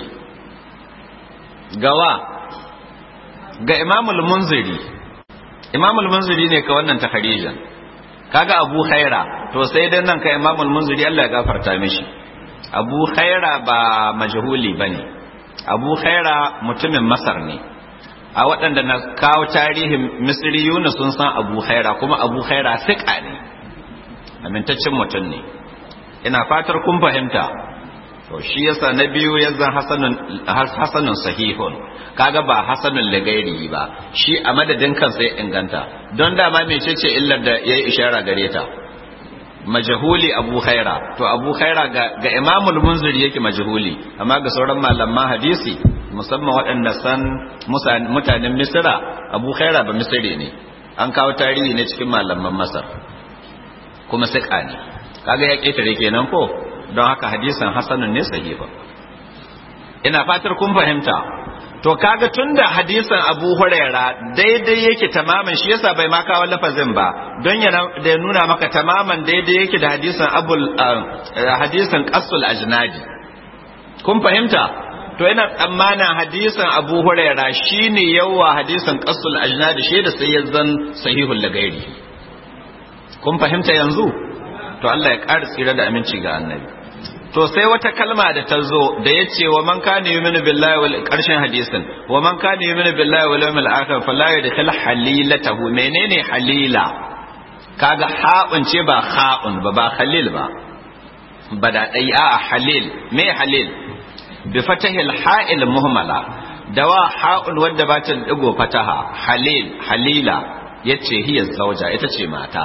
Gawa ga Imam al-Munziri. Imam al-Munziri ne ka wannan takharijan. Kaga Abu Khaira, to sai dan nan ka Imam al-Munziri Allah ya gafarta mishi. Abu Khaira ba majhuli bane. Abu Khaira mutumin Masar ne a waɗanda na kawo tarihin Misriyuna sun san Abu Khaira kuma Abu Khaira siƙa ne amintaccen mutum ne ina fatar kun fahimta to shi yasa na biyu yanzu hasanun sahihun kaga ba hasanun lagairi ba shi a madadin kansa ya inganta don dama mecece illar da yayi ishara gare ta majhuli Abu Khaira to Abu Khaira ga Imamul Munziri yake majhuli amma ga sauran malaman hadisi musamman waɗanda san mutanen Misra Abu Khaira ba Misri ne an kawo tarihi ne cikin malaman Masar kuma siƙa ne kaga ya ketare kenan ko don haka hadisin hasanun ne sahiha ina fatar kun fahimta to kaga tunda hadisin Abu Huraira daidai yake tamaman shi yasa bai ma kawo lafazin ba don ya nuna maka tamaman daidai yake da hadisin Qasul Ajnadi kun fahimta to ina tsammanin hadisin Abu Huraira shine yawa hadisin Qasul Ajnadi shi da sai ya zan sahihul lagairi kun fahimta yanzu to Allah ya ƙara tsira da aminci ga annabi to sai wata kalma da ta zo da ya ce wa man kana yu'minu billahi wal ƙarshen hadisin wa man kana yu'minu billahi wal yawmil akhir fala yadkhul halilatahu menene halila kaga ha'un ce ba kha'un ba khalil ba da dai a halil me halil bi fatahil ha'il muhmala dawa ha'un wadda ba ta digo fataha halila yace hiya zauja ita ce mata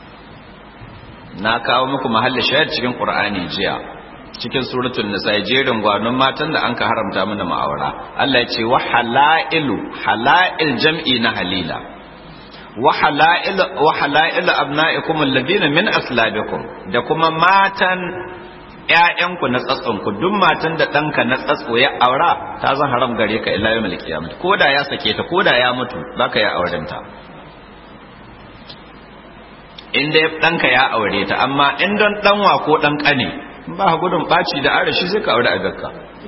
na kawo muku mahalli shahid cikin Qur'ani jiya cikin suratul nisa jerin gwanon matan da anka haramta mana ma'aura Allah ya ce wa halail jam'i na halila wa halail abna'ikum alladhina min aslabikum da kuma matan ƴaƴanku na tsatsonku duk matan da ɗanka na tsatso ya aura ta zan haram gare ka ila yawmil qiyamah koda ya sake ta koda ya mutu baka ya aurenta in dai ɗanka ya aure ta amma in don ɗanwa ko ɗan ƙane ba ka gudun ɓaci da arashi sai ka aure a gakka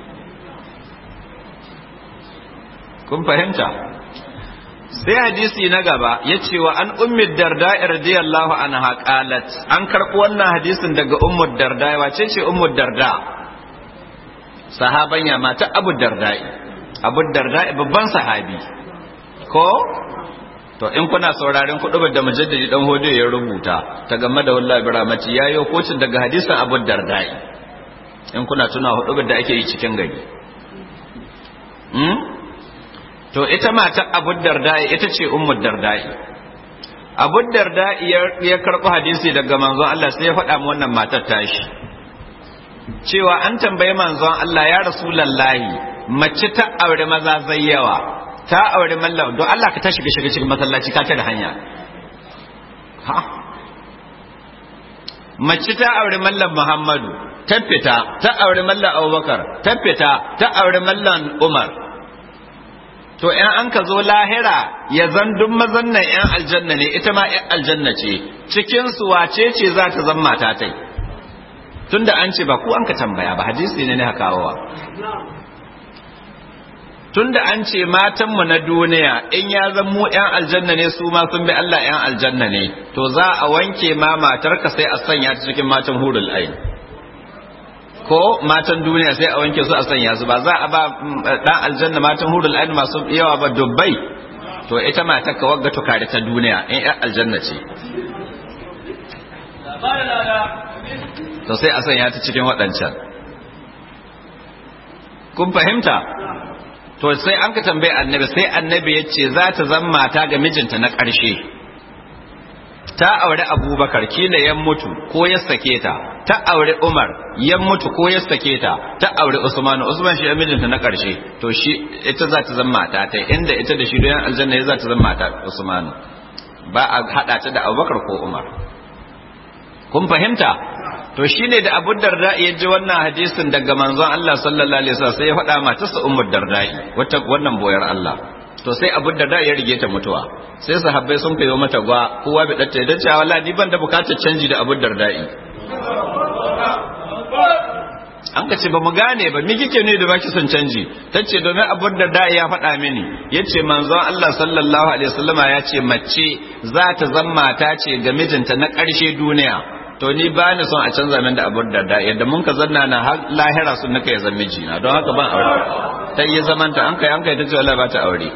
kun fahimta sai hadisi na gaba ya ce wa an ummi darda radiyallahu anha qalat an karɓi wannan hadisin daga ummu darda wace ce ummu darda sahabanya mata abu darda babban sahabi ko to in kuna sauraren kudubar da mujaddidi dan hode ya rubuta ta game da wallahi biramati yayo kocin daga hadisin Abu Dardai in kuna tuna hudubar da ake yi cikin gari to ita mata Abu Dardai ita ce Ummu Dardai Abu Dardai ya karɓi hadisi daga manzon Allah sai ya faɗa mu wannan matar tashi cewa an tambaye manzon Allah ya rasulullahi mace ta aure maza zai yawa ta aure mallam don Allah ka tashi shiga cikin masallaci ka da hanya ha mace ta aure mallam Muhammadu ta fita ta aure mallam Abubakar ta fita ta aure mallam Umar to in an ka zo lahira ya zan duk mazan nan yan aljanna ne ita ma yan aljanna ce cikin su wace ce za ta zama mata tai tunda an ce ba ku an ka tambaya ba hadisi ne hakawa tunda an ce matanmu na duniya in ya zan mu ‘yan aljanna ne su ma sun bi Allah ‘yan aljanna ne to za a wanke ma matarka sai a sanya ta cikin matan hurul ain ko matan duniya sai a wanke su a sanya su ba za a ba ɗan aljanna matan hurul ain masu yawa ba dubbai to ita matarka wagga tukare ta duniya in ‘yan aljanna ce to sai a sanya ta cikin waɗancan kun fahimta to sai an ka tambaye annabi sai annabi ya ce za ta zama mata ga mijinta na ƙarshe ta aure abubakar kila ya mutu ko ya sake ta ta aure umar ya mutu ko ya sake ta ta aure usman shi mijinta na ƙarshe to shi ita za ta zama mata ta inda ita da shi doyan aljanna za ta zama mata usman ba a hada ta da abubakar ko umar kun fahimta to shine da Abu Darda ya ji wannan hadisin daga manzon Allah sallallahu alaihi wasallam sai ya faɗa matarsa Ummu Darda wannan boyar Allah to sai Abu Darda ya rige ta mutuwa sai sahabbai sun kai mata gwa kowa bi dace da cewa wallahi ni ban da bukatar canji da Abu Darda an ka ce ba mu gane ba me kike ne da baki son canji tace domin Abu Darda ya faɗa mini yace manzon Allah sallallahu alaihi wasallama ya ce mace za ta zama mata ce ga mijinta na ƙarshe duniya to ni ba ni son a canza min da Abu Darda yadda mun ka zanna na lahira sun naka ya zama mijina don haka ban aure ta yi zamanta an kai ta ce wallahi ba ta aure.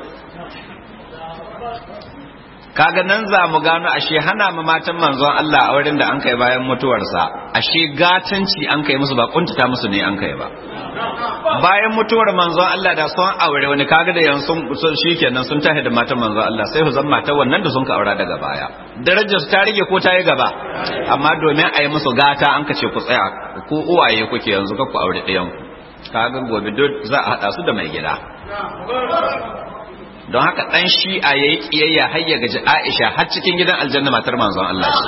Kaga nan za mu gano ashe hana ma matan manzon Allah auren da an kai bayan mutuwarsa ashe gatanci an kai musu ba kuntata musu ne an kai ba. Bayan mutuwar manzon Allah da sun aure wani kaga da yanzu sun shikenan sun tahi da matan manzon Allah sai su zama matan wannan da sun ka aura daga baya. Darajar ta rige ko ta yi gaba amma domin a yi musu gata an ka ce ku tsaya ku uwaye kuke yanzu ka ku aure ɗayan ku. Kaga gobe duk za a haɗa su da mai gida. Don haka ɗan shi'a ya yi ƙiyayya har ya gaji Aisha har cikin gidan aljanna matar manzon Allah ce.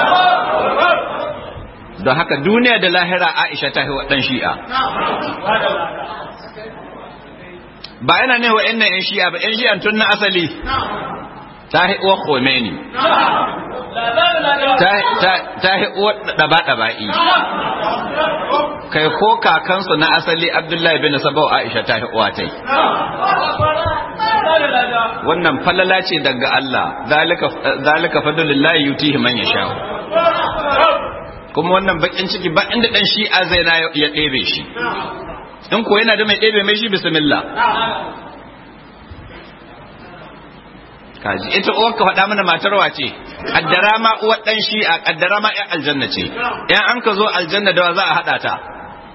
Don haka duniya da lahira Aisha ta haiwa ɗan shi'a. Ba yana ne wa ‘yan shi'a ba, ‘yan shi'an tun na asali ta haiwa Khomeini, ta haiwa ɗaba-ɗaba'i. Kai ko kakansu na asali Abdullahi bin Sabau Aisha ta haiwa ta yi. Wannan falala ce daga Allah, zalika fadlullahi yutihi man yasha. Kuma wannan bakin ciki ba inda dan shi'a zai na ya ɗebe shi. In ko yana da mai ɗebe mai shi bismillah. Kaji ita uwar ka faɗa mana matar wace? Kaddara ma uwar dan shi'a, kaddara ma ƴan aljanna ce. In an ka zo aljanna da wa za a haɗa ta?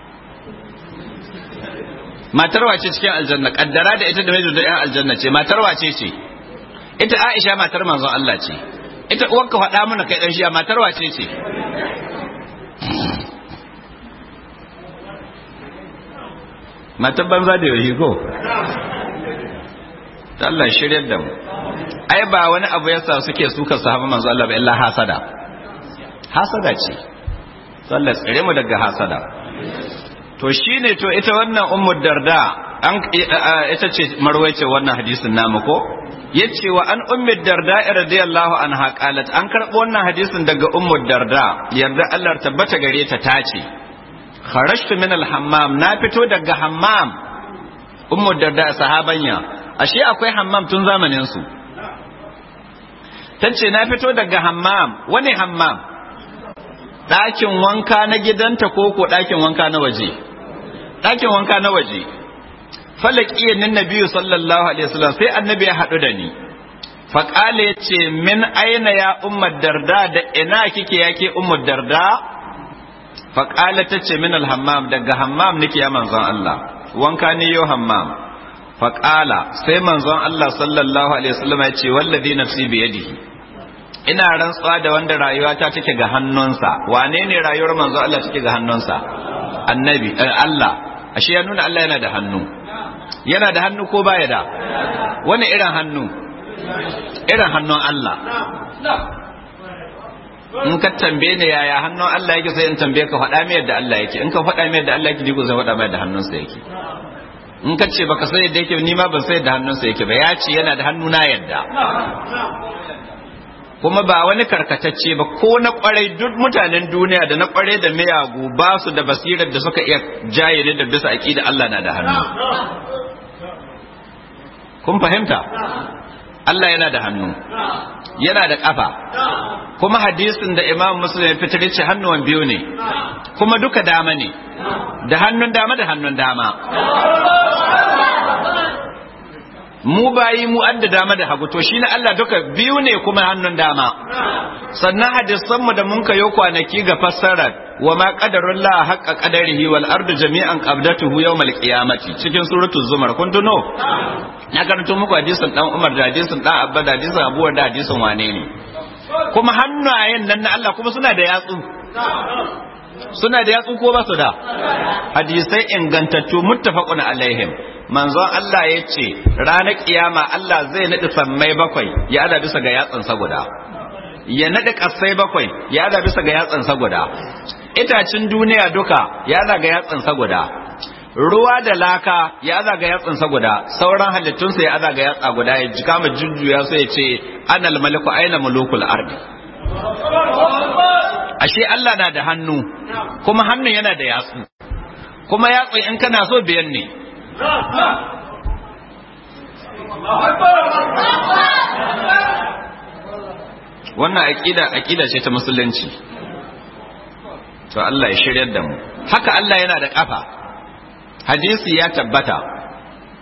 Matar wace cikin aljanna kaddara da ita da mai da ƴan aljanna ce matar wace ce ita Aisha matar manzon Allah ce ita uwarka faɗa mana kai dan shiya matar wace ce matar banza da yohi ko Allah shiryar da mu ai ba wani abu yasa suke suka sahaba manzon Allah ba illa hasada ce Allah tsare mu daga hasada. To shine to ita wannan Ummu Darda ita ce marwaice wannan hadisin namu ko yace wa an Ummu Darda radiyallahu anha qalat an karbo wannan hadisin daga Ummu Darda yarda Allah tabbata gare ta tace kharajtu min al-hammam na fito daga hammam. Ummu Darda sahabanya ashe akwai hammam tun zamanin su tace na fito daga hammam. Wani hammam? ɗakin wanka na gidanta ko ɗakin wanka na waje? Ɗakin wanka na waje. Falakiyan nan Nabiyu sallallahu alaihi wasallam sai annabi ya haɗu da ni. Faƙala ya ce min aina ya Ummar Darda da ina kike yake Ummar Darda? Faƙala ta ce min alhammam daga hammam nake ya manzon Allah. Wanka ne yau hammam. Faƙala sai manzon Allah sallallahu alaihi wasallam ya ce wallazi nafsi biyadihi. Ina rantsuwa da wanda rayuwata take ga hannunsa. Wane ne rayuwar manzo Allah take ga hannunsa? Annabi Allah. Ashe ya nuna Allah yana da hannu. Yana da hannu ko baya da? Wani irin hannu? Irin hannun Allah. In ka tambaye ni yaya hannun Allah yake sai in tambaye ka faɗa mai yadda Allah yake. In ka faɗa mai yadda Allah yake ni ko zan faɗa mai yadda hannunsa yake. In ka ce baka san yadda yake ni ma ban san yadda hannunsa yake ba. Ya ce yana da hannu na yadda. Kuma ba wani karkatacce ba ko na kwarai duk mutanen duniya da na kwarai da miyagu ba su da basirar da suka iya jayyade da bisa aqida Allah na da hannu. Kun fahimta? Allah yana da hannu. Yana da kafa. Kuma hadisin da Imam Muslim ya fitar ce hannuwan biyu ne. Kuma duka dama ne. Da hannun dama da hannun dama. Mu bayi mu adda dama da hagu to shine Allah duka biyu ne kuma hannun dama. Sannan hadisan mu da mun kayo kwanaki ga fassarar wa ma qadarullah haqqa qadarihi wal ardu jami'an qabdatuhu yawmal qiyamati cikin suratul zumar kun tuno na karanto muku hadisin dan Umar da hadisin dan Abba da hadisin Abu da hadisin wane ne kuma hannayen nan na Allah kuma suna da yatsu ko ba su da hadisai ingantattu muttafaqun alaihim. Manzon Allah ya ce ranar kiyama Allah zai naɗi sammai bakwai ya ada bisa ga yatsansa guda, ya naɗi ƙasai bakwai ya ada bisa ga yatsansa guda, itacin duniya duka ya ada ga yatsansa guda, ruwa da laka ya ada ga yatsansa guda, sauran halittunsa ya ada ga yatsa guda, ya jika mu jujjuya sai ya ce anal maliku aina mulukul ardi. Ashe Allah na da hannu kuma hannun yana da yatsu kuma yatsun in kana so biyan ne. Wannan aqida ce ta musulunci. To Allah ya shiryar da mu. Haka Allah yana da kafa. Hadisi ya tabbata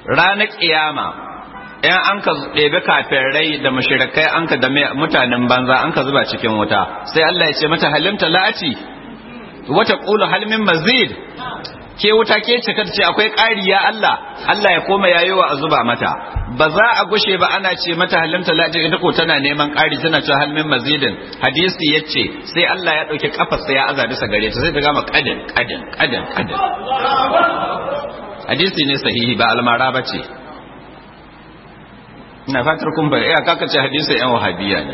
ranar kiyama in an ka ɗebe kafirai da mushrikai an ka da mutanen banza an ka zuba cikin wuta sai Allah ya ce mata halimta la'ati wata qulu hal min mazid ke wuta ke cika ce akwai ƙari ya Allah Allah ya koma yayowa a zuba mata ba za a gushe ba ana ce mata halimta la'ati ita ko tana neman ƙari tana cewa hal min mazidin hadisi yace sai Allah ya dauki kafar sai ya aza bisa gare ta sai ta gama kadin hadisi ne sahihi ba almara bace ina fatar kun bai iya kaka ce hadisi yan wahabiya ne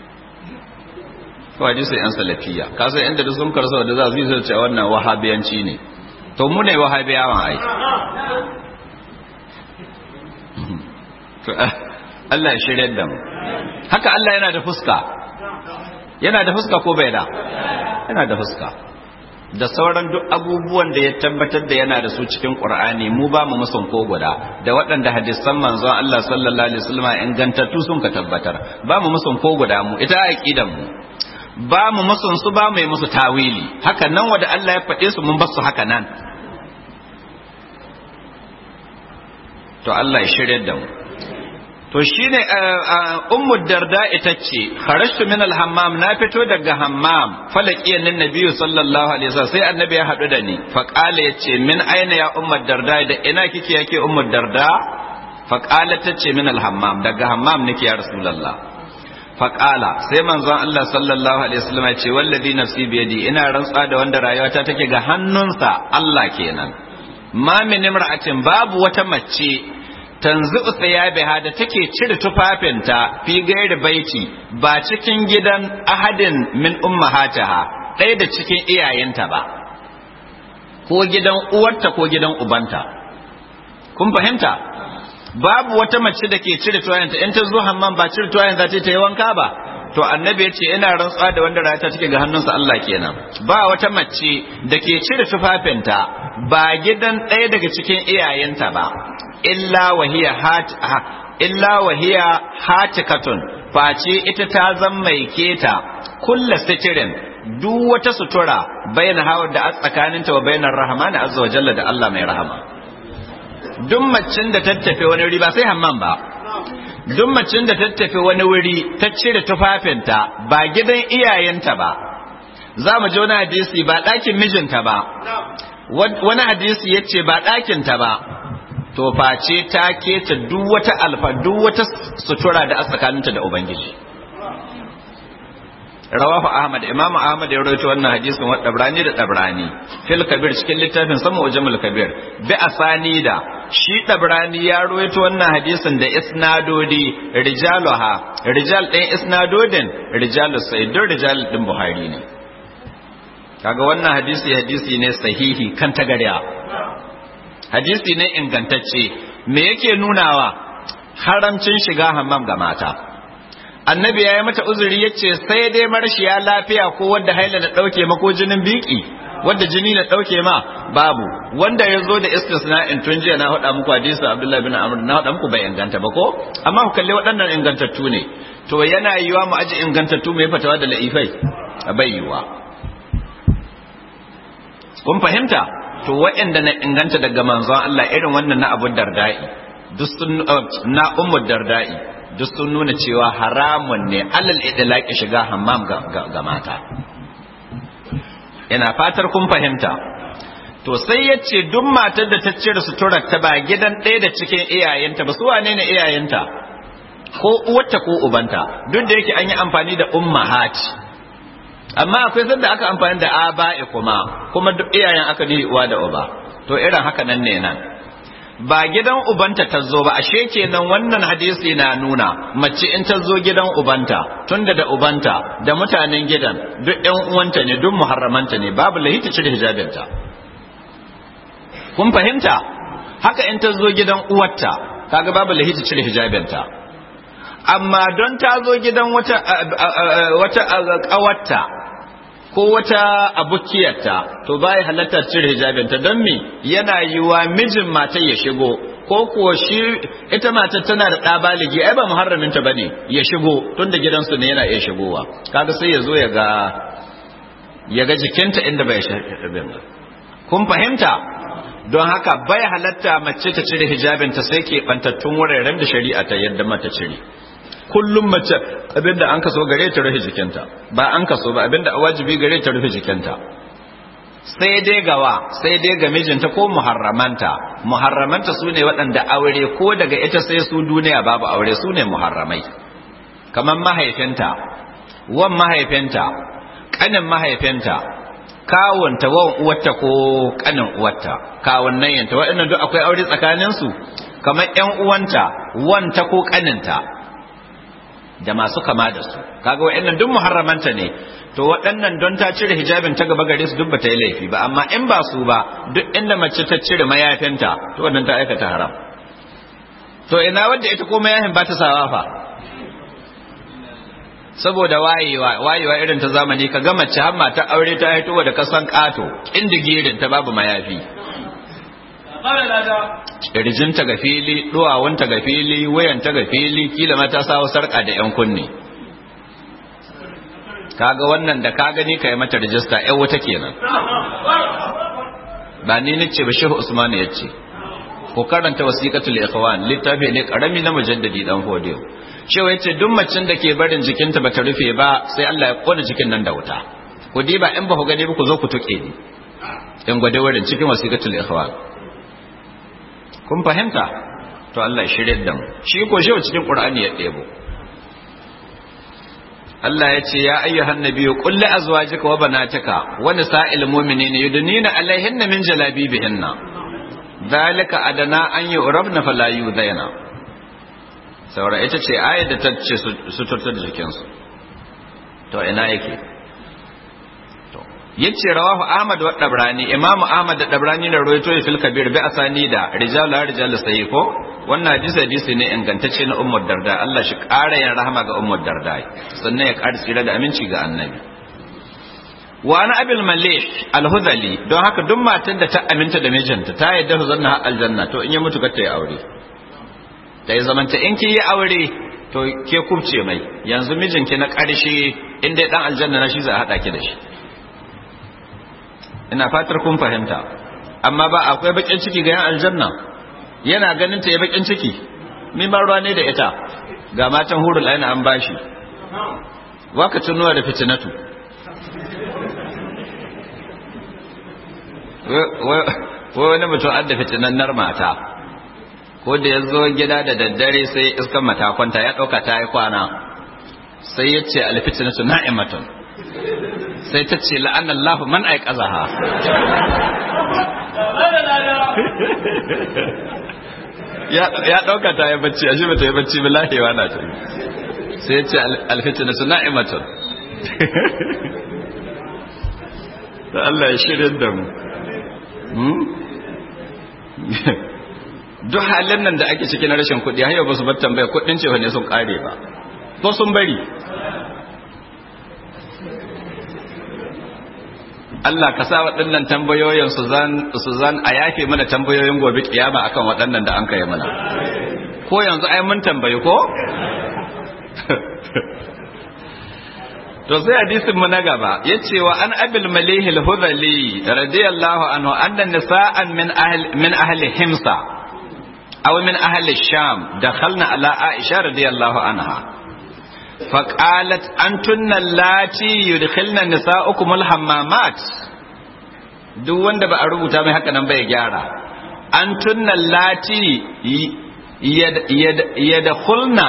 ko hadisi yan salafiya ka san inda da sun karso da za su yi ce wannan wahabiyanci ne to mu ne wahabiyawan ai to Allah ya shirye da mu haka Allah yana da fuska ko bai da yana da fuska da sauran duk abubuwan da ya tabbatar da yana da su cikin Qur'ani mu ba mu musun ko guda da waɗanda hadisan manzon Allah sallallahu alaihi wasallam ingantattu sun ka tabbatar ba mu musun ko guda mu ita aqidan mu ba mu musun su ba mu yi musu tawili haka nan wanda Allah ya faɗe su mun bar su haka nan to Allah ya shirye da mu to shine ummu darda ita ce kharajtu min al-hammam na fito daga hammam falaqiyan annabi sallallahu alaihi wasallam sai annabi ya hadu da ni fa qala yace min aina ya ummu darda da ina kike yake ummu darda fa qala tace min al-hammam daga hammam nake ya rasulullah fa qala sai manzon Allah sallallahu alaihi wasallam ya ce wallazi nafsi bi yadi ina rantsa da wanda rayuwata take ga hannunsa Allah kenan ma min imra'atin babu wata mace tanzu tsayabiha da take cire tufafinta fi gairi baiti ba cikin gidan ahadin min ummahataha ɗaya da cikin iyayenta ba ko gidan uwarta ko gidan ubanta kun fahimta babu wata mace da ke cire tufafinta in ta zo hammam ba cire tufafin za ta yi wanka ba to annabi ya ce ina rantsuwa da wanda rayuwa take ga hannunsa Allah kenan ba wata mace da ke cire tufafinta ba gidan ɗaya daga cikin iyayenta ba illa wahiya hatikatun face ita ta zan mai keta kulla sitirin duk wata sutura bayan hawar da tsakaninta wa bayanan rahmani azza wa jalla da Allah mai rahama duk macin da tattafe wani wuri ba sai hamman ba duk macin da tattafe wani wuri ta cire tufafinta ba gidan iyayenta ba za mu ji wani hadisi ba ɗakin mijinta ba wani hadisi ya ce ba ɗakinta ba to face ta keta duk wata sutura da tsakaninta da ubangiji rawahu ahmad imamu ahmad ya rawaito wannan hadisin wa dabrani da dabrani fil kabir cikin littafin sama ujamul kabir bi asanida shi dabrani ya rawaito wannan hadisin da isnadodi rijal ɗin isnadodin rijalus sayyidun rijal ɗin buhari ne kaga wannan hadisi ne sahihi kan tagariya hadisi ne ingantacce me yake nunawa haramcin shiga hammam ga mata annabi ya yi mata uzuri ya ce sai dai marshiya lafiya ko wadda haila na ɗauke ma ko jinin biki wadda jini na ɗauke ma babu wanda ya zo da istisna'in tun jiya na haɗa muku hadisi abdullahi bin amr na haɗa muku bai inganta ba ko amma ku kalli waɗannan ingantattu ne to yana yiwa mu aji ingantattu mai fatawa da la'ifai bai yiwa kun fahimta to waɗanda na inganta daga manzon Allah irin wannan na Abu Darda'i na Ummu Darda'i duk sun nuna cewa haramun ne alal idlaqi shiga hammam ga mata ina fatar kun fahimta to sai yace duk matar da ta cire suturar ta ba gidan ɗaya da cikin iyayenta ba su wane ne iyayenta ko uwarta ko ubanta duk da yake an yi amfani da ummahati amma akwai sanda aka amfani da aba'i kuma duk iyayen aka nihi uwa da uba to irin haka nan ne nan ba gidan ubanta ta zo ba ashe kenan wannan hadisi na nuna mace in ta zo gidan ubanta tunda da ubanta da mutanen gidan duk ƴan uwanta ne duk muharramanta ne babu lahi ta cire hijabinta kun fahimta haka in ta zo gidan uwarta kaga babu lahi ta cire hijabinta amma don ta zo gidan wata ƙawarta ko wata abukiyarta to bai halatta cire hijabinta don me yana yiwa mijin matar ya shigo ko kuwa shi ita matar tana da ɗa baligi ai ba muharraminta bane ya shigo tun da gidansu ne yana iya shigowa kaga sai ya zo ya ga jikinta inda bai sharbin ba kun fahimta don haka bai halatta mace ta cire hijabinta sai ke bantattun wuraren da shari'a ta yadda mata cire kullum mace abinda an kaso gare ta rufe jikinta ba an kaso ba abinda a wajibi gare ta rufe jikinta sai dai gawa sai dai ga mijinta ko muharramanta su ne waɗanda aure ko daga ita sai su duniya babu aure su ne muharramai kamar mahaifinta wan mahaifinta kanin mahaifinta kawunta wan uwarta ko kanin uwarta kawun nan yanta waɗannan duk akwai aure tsakaninsu kamar ƴan uwanta wanta ko kaninta da masu kama da su kaga waɗannan duk muharramanta ne to waɗannan don ta cire hijabin ta gaba gare su duk bata yi laifi ba amma in ba su ba duk inda mace ta cire mayafinta to wannan ta aikata haram to ina wanda ita ko mayafin ba ta sawa fa saboda wayewa irin ta zamani ka ga mace har mata aure ta haito da kasan kato indigirin ta babu mayafi kirjinta ga fili duwawunta ga fili wayanta ga fili kila ma ta sawo sarka da yan kunne kaga wannan da ka gani kai mata rijista ai wata kenan ba ni nace ba Shehu Usman yace ko karanta wasiqatul ikhwan littafi ne karami na mujaddadi dan hodiyo Shehu yace duk macin da ke barin jikinta bata rufe ba sai Allah ya kona jikin nan da wuta ku diba in ba ku gani ba ku zo ku tuke ni in gwade wurin cikin wasiqatul ikhwan kun fahimta to Allah ya shirye da mu shi ko Shehu cikin Qur'ani ya debo Allah ya ce ya ayyuhan nabiyyu qul li azwajika wa banatika wa nisa'il mu'minina yudnina alaihinna min jalabibihinna dhalika adana an yu'rabna fala yudayna saura ita ce ayat da ta ce su turtar da jikinsu to ina yake to yace rawahu Ahmad wa Dabrani Imam Ahmad da Dabrani da rawaito fil kabir bi asanida rijal sahih ko wannan hadisi ne ingantacce na Ummu Darda Allah shi ƙara yin rahama ga Ummu Darda sannan ya ƙara tsira da aminci ga Annabi wa ana Abil Malik al-Hudhali don haka duk matan da ta aminta da mijinta ta yadda su zanna aljanna to in ya mutu kar ta yi aure ta yi zamanta in ki yi aure to ke kubce mai yanzu mijinki na ƙarshe in dai dan aljanna na shi za a haɗa ki da shi ina fatar kun fahimta amma ba akwai bakin ciki ga yan aljanna yana ganin ta ya bakin ciki mimar ruwa ne da ita ga matan hurul aina an bashi waka tunuwa da fitinatu wani mutum an da fitinannar mata ko da ya zo gida da daddare sai iskan matakwanta ya ɗauka ta yi kwana sai ya ce alfitinatu na'imatun sai ta ce la'anan lafi man aikazaha ya ɗauka ta yi bacci a shi ba ta yi bacci bilahewa na ta sai ya ce alfitina su na'imatun da Allah ya shirin da mu duk halin nan da ake ciki na rashin kuɗi har yau ba su bar tambaya kuɗin cewa ne sun ƙare ba ko sun bari Allah ka sa waɗannan tambayoyin su zan a yafe mana tambayoyin gobe kiyama akan waɗannan da an kai mana ko yanzu ai mun tambayi ko to sai hadisin mu na gaba yace wa an abil malih al-hudhali radiyallahu anhu anna nisa'an min ahli himsa aw min ahli sham dakhalna ala aisha radiyallahu anha فقالت أنتن اللاتي يدخلن نساؤكم الحمامات duk wanda ba a rubuta mai haka nan bai gyara antunna allati yadkhulna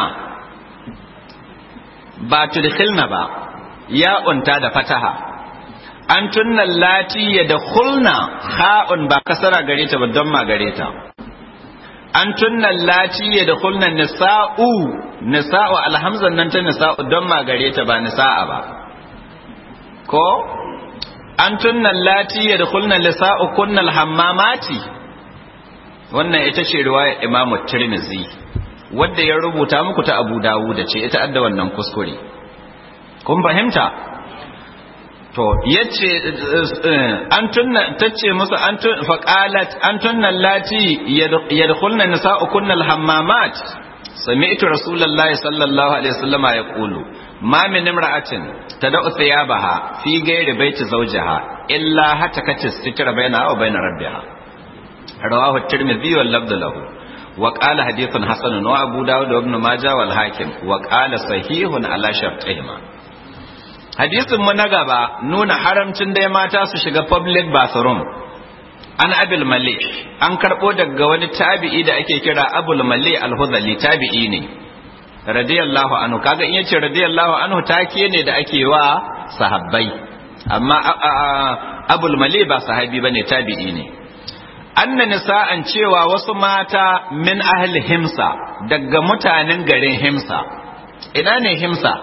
ba tudkhilna ba ya unta da fataha antunna allati yadkhulna ha'un ba kasara gare ta ba don ma gare ta antunna allati yadkhulna nisa'u alhamzan nan ta nisa'u don ma gare ta ba nisa'a ba ko antunna allati yadkhulna nisa'u kunna alhammamati wannan ita ce riwayar Imam Tirmidhi wanda ya rubuta muku ta Abu Dawud ce ita adda wannan kuskure kun fahimta to yace antunna tace musu antun faqalat antunna allati yadkhulna nisa'u kunna alhammamat sami'tu rasulullahi sallallahu alaihi wasallama yaqulu ma min imra'atin tad'u thiyabaha fi ghairi baiti zawjiha illa hatakat as-sitra bainaha wa bain rabbiha rawahu at-tirmidhi wal lafdh lahu wa qala hadithun hasan wa abu dawud wa ibn majah wal hakim wa qala sahihun ala shartihima. hadisin mu na gaba nuna haramcin da mata su shiga public bathroom. an abul mali an karbo daga wani tabi'i da ake kira abul mali al-hudhali tabi'i ne radiyallahu anhu. kaga in yace radiyallahu anhu take ne da ake wa sahabbai, amma abul mali ba sahabi bane tabi'i ne. anna nisa'an cewa wasu mata min ahli himsa daga mutanen garin himsa. ina ne himsa?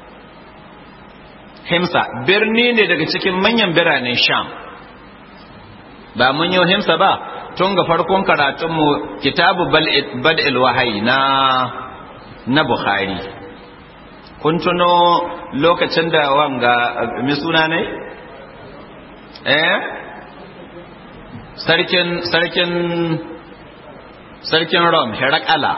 himsa birni ne daga cikin manyan biranen sham. ba mun yi himsa ba tun ga farkon karatunmu kitabu bad'il wahayi na Bukhari. kun tuno lokacin da wanga mi suna ne sarkin Rom Herakala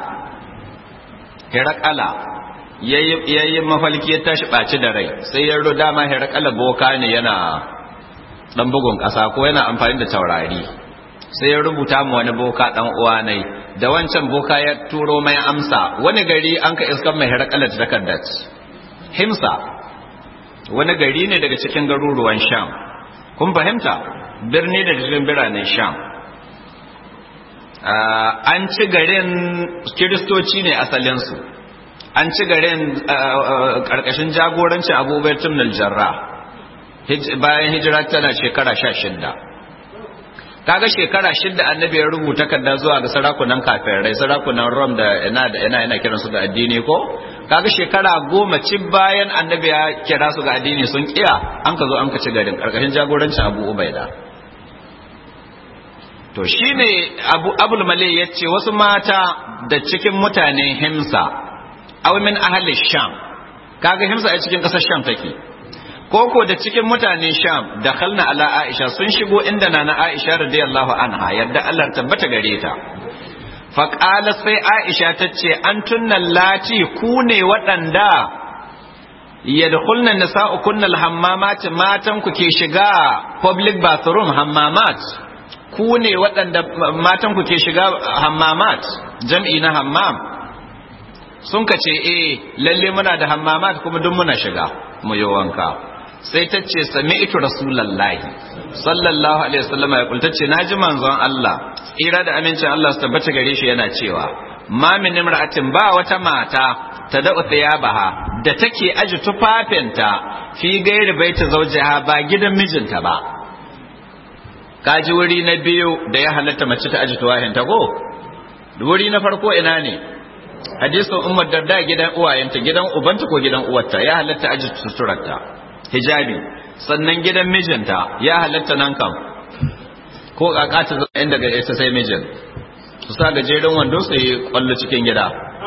yayi mafalki ya tashi ɓaci da rai, sai ya ro dama Herakala boka ne, yana dan bugun ƙasa ko yana amfani da taurari, sai ya rubuta mu wani boka dan uwa nai, da wancan boka ya turo mai amsa. wani gari an ka iskan mai Herakala da takardar himsa, wani gari ne daga cikin garuruwan Sham. kun fahimta, birni da cikin biranen Sham. an ci garin kiristoci ne asalinsu, an ci garin ƙarƙashin jagorancin Abubakar ibn al-Jarrah bayan hijira tana shekara 16. kaga shekara 6 annabi ya rubuta takarda zuwa ga sarakunan kafirai, sarakunan Rom da ina kiransu ga addini ko. kaga shekara 10 cin bayan annabi ya kira su ga addini sun kiya, an ka zo an ka ci garin ƙarƙashin jagorancin Abu Ubaida. to shine Abul Mali yace wasu mata da cikin mutanen Himsa aw min ahli Sham. kaga Himsa a cikin ƙasar Sham take, koko da cikin mutanen Sham da khalna ala Aisha sun shigo inda nana Aisha radiyallahu anha yadda Allah tabbata gare ta. fa qala sai Aisha tace antunna lati ku ne waɗanda yadkhulna nisa'u kunnal hammamat, matan ku ke shiga public bathroom hammamat. ku ne waɗanda matan ku ke shiga hammamat, jam'i na hammam. sun kace lalle muna da hammamat kuma duk muna shiga mu yi wanka. sai ta ce sami'tu rasulullahi sallallahu alaihi wasallam ya kulta ce naji manzon Allah tsira da amincin Allah su tabbata gare shi yana cewa ma min imra'atin, ba wata mata ta da'u thiyabaha da take aji tufafinta fi gairi baiti zawjiha, ba gidan mijinta ba. kaji wuri na biyu da ya halatta mace ta aji tuwahinta ko. wuri na farko ina ne? hadisin Ummu Darda, gidan uwayenta, gidan ubanta ko gidan uwarta ya halatta aji suturarta hijabi. sannan gidan mijinta ya halatta nan kan ko kakata zama inda ga ita sai mijin su sa gajeren wando su yi kwallo cikin gida,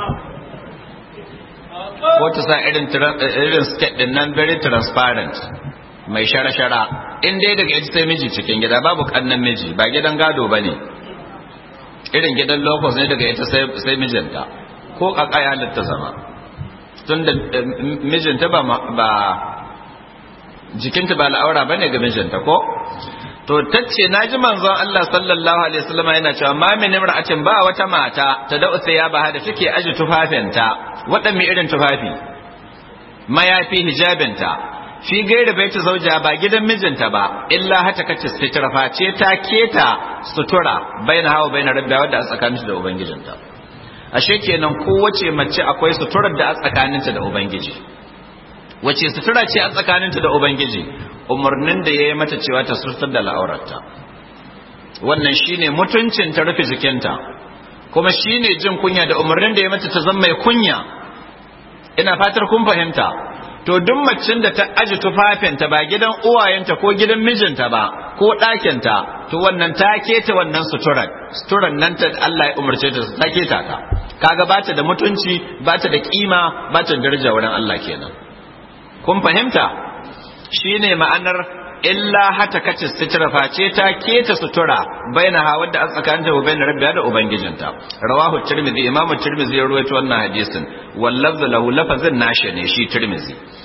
ko ta sa irin skirt din nan very transparent mai shara-shara, in dai daga ita sai miji cikin gida, babu kannan miji, ba gidan gado ba ne, irin gidan locus ne daga ita sai mijinta, ko kaka ya halatta zama tun da mijinta ba jikinta ba al'aura bane ga mijinta ko. to tace naji manzon Allah sallallahu alaihi wasallam yana cewa ma min imra'atin, ba wata mata ta da'u thiyaba da take aji tufafinta, wadanne irin tufafi, mayafi hijabinta, fi gairi baiti zauja, ba gidan mijinta ba, illa hata kace sitira face ta keta sutura baina hawa baina rabbiya wadda a tsakaninta da ubangijinta. ashe kenan kowace mace akwai suturar da a tsakaninta da ubangiji. wace sutura ce a tsakaninta da ubangiji? umarnin da ya yi mata cewa ta sutur da al'aurarta. wannan shine mutuncin ta rufe jikinta, kuma shine jin kunya da umarnin da ya mata ta zama mai kunya. ina fatar kun fahimta. to duk macin da ta aji tufafinta ba gidan uwayenta ko gidan mijinta ba ko ɗakinta, to wannan ta keta wannan suturan nan ta Allah ya umarce ta keta ka. kaga bata da mutunci, bata da kima, bata da daraja wurin Allah kenan. kun fahimta? shine ma'anar illa hata kace sutura face ta keta sutura baina ha wadda a tsakaninta wa baina rabbiya da ubangijinta. rawahu tirmidhi, imam tirmidhi ya rawaito wannan hadisin, wal lafzu lahu, lafazin nashi ne shi tirmidhi.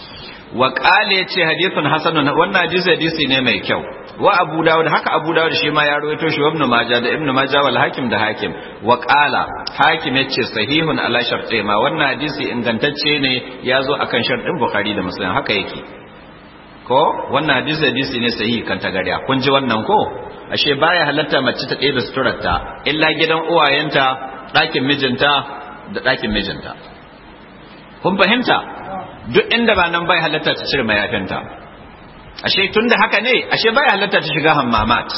wa qala yace hadithun hasanun wannan hadisi ne mai kyau wa Abu Dawud haka Abu Dawud shi ma ya rawaito shi wa Ibn Majah da Ibn Majah wal Hakim da Hakim wa qala Hakim yace sahihun ala sharti ma wannan hadisi ingantacce ne yazo akan shartin Bukhari da Muslim haka yake ko wannan hadisi ne sahihi kan tagariya kun ji wannan ko ashe baya halatta mace ta ɗebe suturarta illa gidan uwayenta ɗakin mijinta da ɗakin mijinta kun fahimta duk inda ba nan bai halatta ta cire mayafinta ashe tunda haka ne ashe bai halatta ta shiga hammamat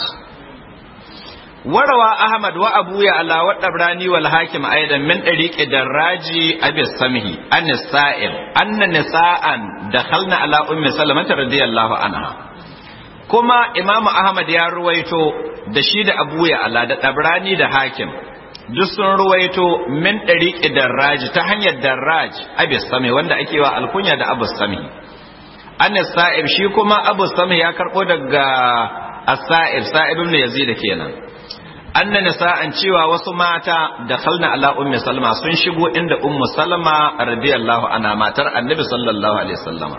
warawa Ahmad wa Abu Ya'la wa Tabrani wal Hakim aidan min dariqi Daraji Abi Samhi an-Nisa'il anna nisa'an dakhalna ala ummi Salamah radiyallahu anha kuma Imam Ahmad ya ruwaito da shi da Abu Ya'la da Tabrani da Hakim duk sun ruwaito min dariqi Daraji ta hanyar Daraj Abi Samhi wanda ake wa alkunya da Abu Samhi an-Nisa'il shi kuma Abu Samhi ya karbo daga As-Sa'ib Sa'ib ibn Yazid kenan anna nisa'an cewa wasu mata da khalna ala ummi salma sun shigo inda ummu salma radiyallahu anha matar annabi sallallahu alaihi wasallama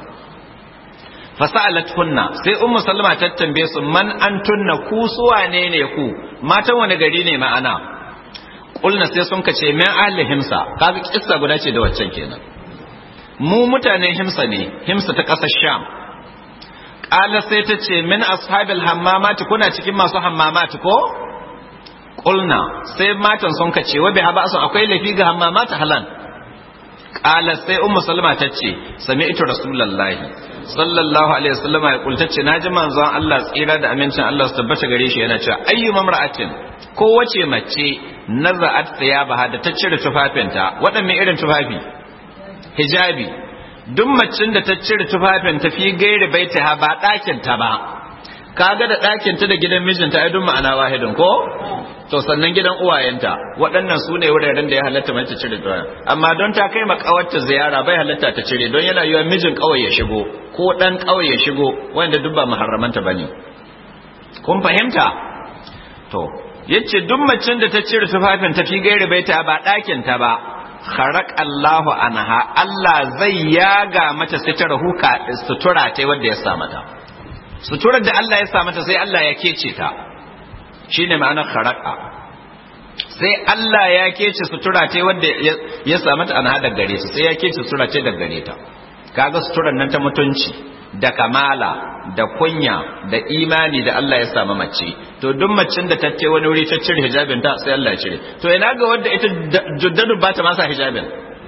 fasalatunna sai ummu salma ta tambaye su man antunna ku su wane ne ku matan wani gari ne ma'ana kulna sai sun kace min ahli himsa kaga kissa guda ce da waccan kenan mu mutanen himsa ne himsa ta kasar sham qala sai ta ce min ashabil hammamati kuna cikin masu hammamati ko Ƙulna sai matan sun kace wa bi haba akwai lafi ga hammama ta halan qala sai ummu salma tace sami'tu rasulullahi sallallahu alaihi wasallam ya kulta ce naji manzon Allah tsira da amincin Allah su tabbata gare shi yana cewa ayyu mamra'atin ko wace mace naza'at thiyabaha da ta cire tufafinta wadanne irin tufafi hijabi duk macin da ta cire tufafinta fi gairi baitaha ba dakin ta ba kaga da ɗakin ta da gidan mijinta ai duk ma'ana wahidin ko to sannan gidan uwayenta waɗannan su ne wuraren da ya halatta mace cire tuwa amma don ta kai makawarta ziyara bai halatta ta cire don yana yiwa mijin ƙauye ya shigo ko ɗan ƙauye ya shigo wanda duk ba muharramanta bane kun fahimta to yace duk macen da ta cire tufafin ta fi gairi baita ba ɗakin ta ba kharaq Allahu anha Allah zai yaga mata sutura ta wanda ya sa mata suturar da Allah ya sa mata sai Allah ya kece ta shine ma'anar kharaqa sai Allah ya kece sutura ce wanda ya sa mata ana da gare su sai ya kece sutura ce da gare ta kaga suturar nan ta mutunci da kamala da kunya da imani da Allah ya sa mace to duk macin da ta ce wani wuri ta cire hijabin ta sai Allah ya cire to ina ga wanda ita juddadu ba ta masa hijabin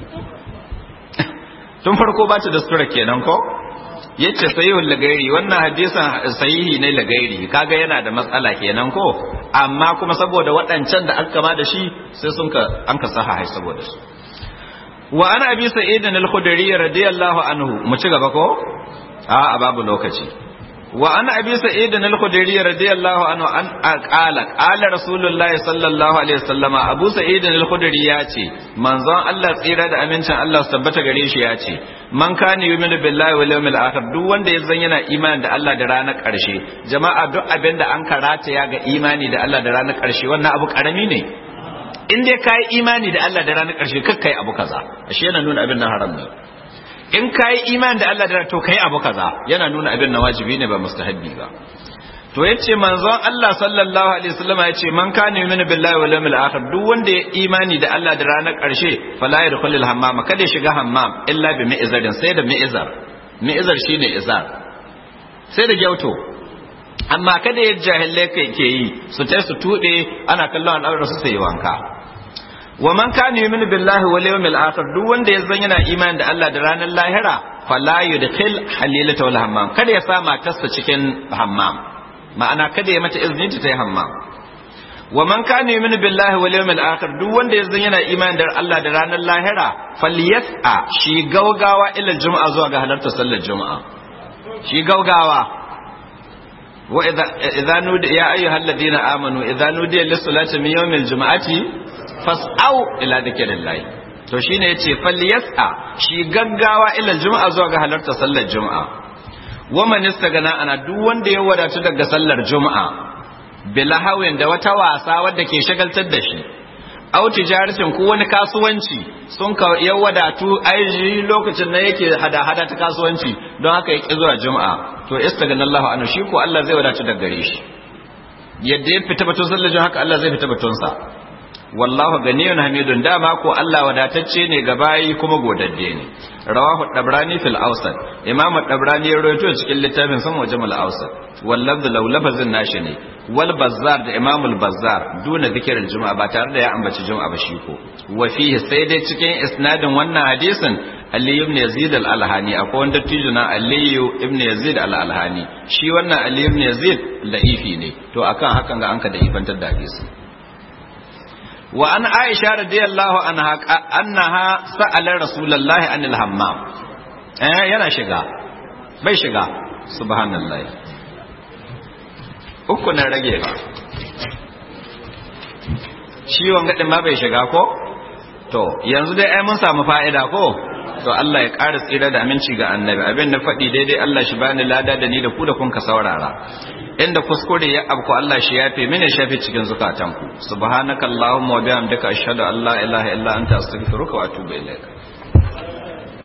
tun farko ba ta da sutura kenan ko yace sahihul lagairi wannan hadisin sahihi ne lagairi kaga yana da matsala kenan ko amma kuma saboda waɗancan da aka kama da shi sai an ka saha saboda su wa ana abi sa'id al-khudri radiyallahu anhu mu ci gaba ko a babu lokaci wa ana abi sa'id al-khudri radiyallahu anhu an qala rasulullahi sallallahu alaihi wasallama abu sa'id al-khudri ya ce manzon Allah tsira da amincin Allah su tabbata gare shi ya ce man kana yu'minu billahi wal yawmil akhir duk wanda ya zan yana imani da Allah da ranar karshe jama'a duk abin da an karata ya ga imani da Allah da ranar karshe wannan abu karami ne in dai kai imani da Allah da ranar karshe kakkai abu kaza ashe yana nuna abin nan haram ne in kai imani da Allah da to kai abu kaza yana nuna abin nan wajibi ne ba mustahabbi ba to yace manzon Allah sallallahu alaihi wasallam yace man kana yu'minu billahi wal yawmil akhir duk wanda ya imani da Allah da ranar karshe fala yadkhulul hammam kada ya shiga hammam illa bi mi'zarin sai da mi'zar shine izar sai da gyauto amma kada ya jahille kai ke yi su tai su tude ana kallon al'aurar su sai wanka wa man kana yu'minu billahi wal yawmil akhir duk wanda ya zan yana imani da Allah da ranar lahira fala yudkhil halilata wal hammam kada ya sa matarsa cikin hammam ma'ana kada ya mata izini ta yi hammam wa man kana yu'minu billahi wal yawmil akhir duk wanda ya zan yana imani da Allah da ranar lahira falyas'a shi gaugawa ila juma'a zuwa ga halartar sallar juma'a shi gaugawa wa idza nudiya ya ayyuhal ladina amanu idza nudiya lis-salati min yawmil juma'ati fas'au ila dhikrillah to shine yace falyas'a shi gaggawa ila juma'a zuwa ga halartar sallar juma'a wa man istagana ana duk wanda ya wadatu daga sallar juma'a bilahawin da wata wasa wadda ke shagaltar da shi au tijaratin ko wani kasuwanci sun ka ya wadatu aiji lokacin da yake hada ta kasuwanci don haka ya ki zuwa juma'a to istaganallahu anhu shi ko Allah zai wadatu daga gare shi yadda ya fita batun sallajin haka Allah zai fita batun sa wallahu ganiyun hamidun dama ko Allah wadatacce ne ga bayi kuma godadde ne rawahu dabrani fil awsat imamu dabrani ya rawaito cikin littafin san wajmal awsat wal lafz law lafazin nashi ne wal bazzar da imamul bazzar duna zikirin juma'a ba tare da ya ambaci juma'a ba shi ko wa fihi sai dai cikin isnadin wannan hadisin Ali ibn Yazid al-Alhani akwai wanda tijuna Ali ibn Yazid al-Alhani shi wannan Ali ibn Yazid la'ifi ne to akan hakan ga anka da ifantar da hadisi wa an Aisha radiyallahu anha sa'ala rasulullahi anil hammam yana shiga bai shiga subhanallahi uku na rage ba shi wanga din ma bai shiga ko to yanzu dai ai mun samu fa'ida ko to Allah ya ƙara tsira da aminci ga annabi abin da faɗi daidai Allah shi bani lada da ni da ku da kun ka saurara inda kuskure ya abku Allah shi yafe mini shafe cikin zukatanku subhanakallahumma wa bihamdika ashhadu an la ilaha illa anta astaghfiruka wa atubu ilaik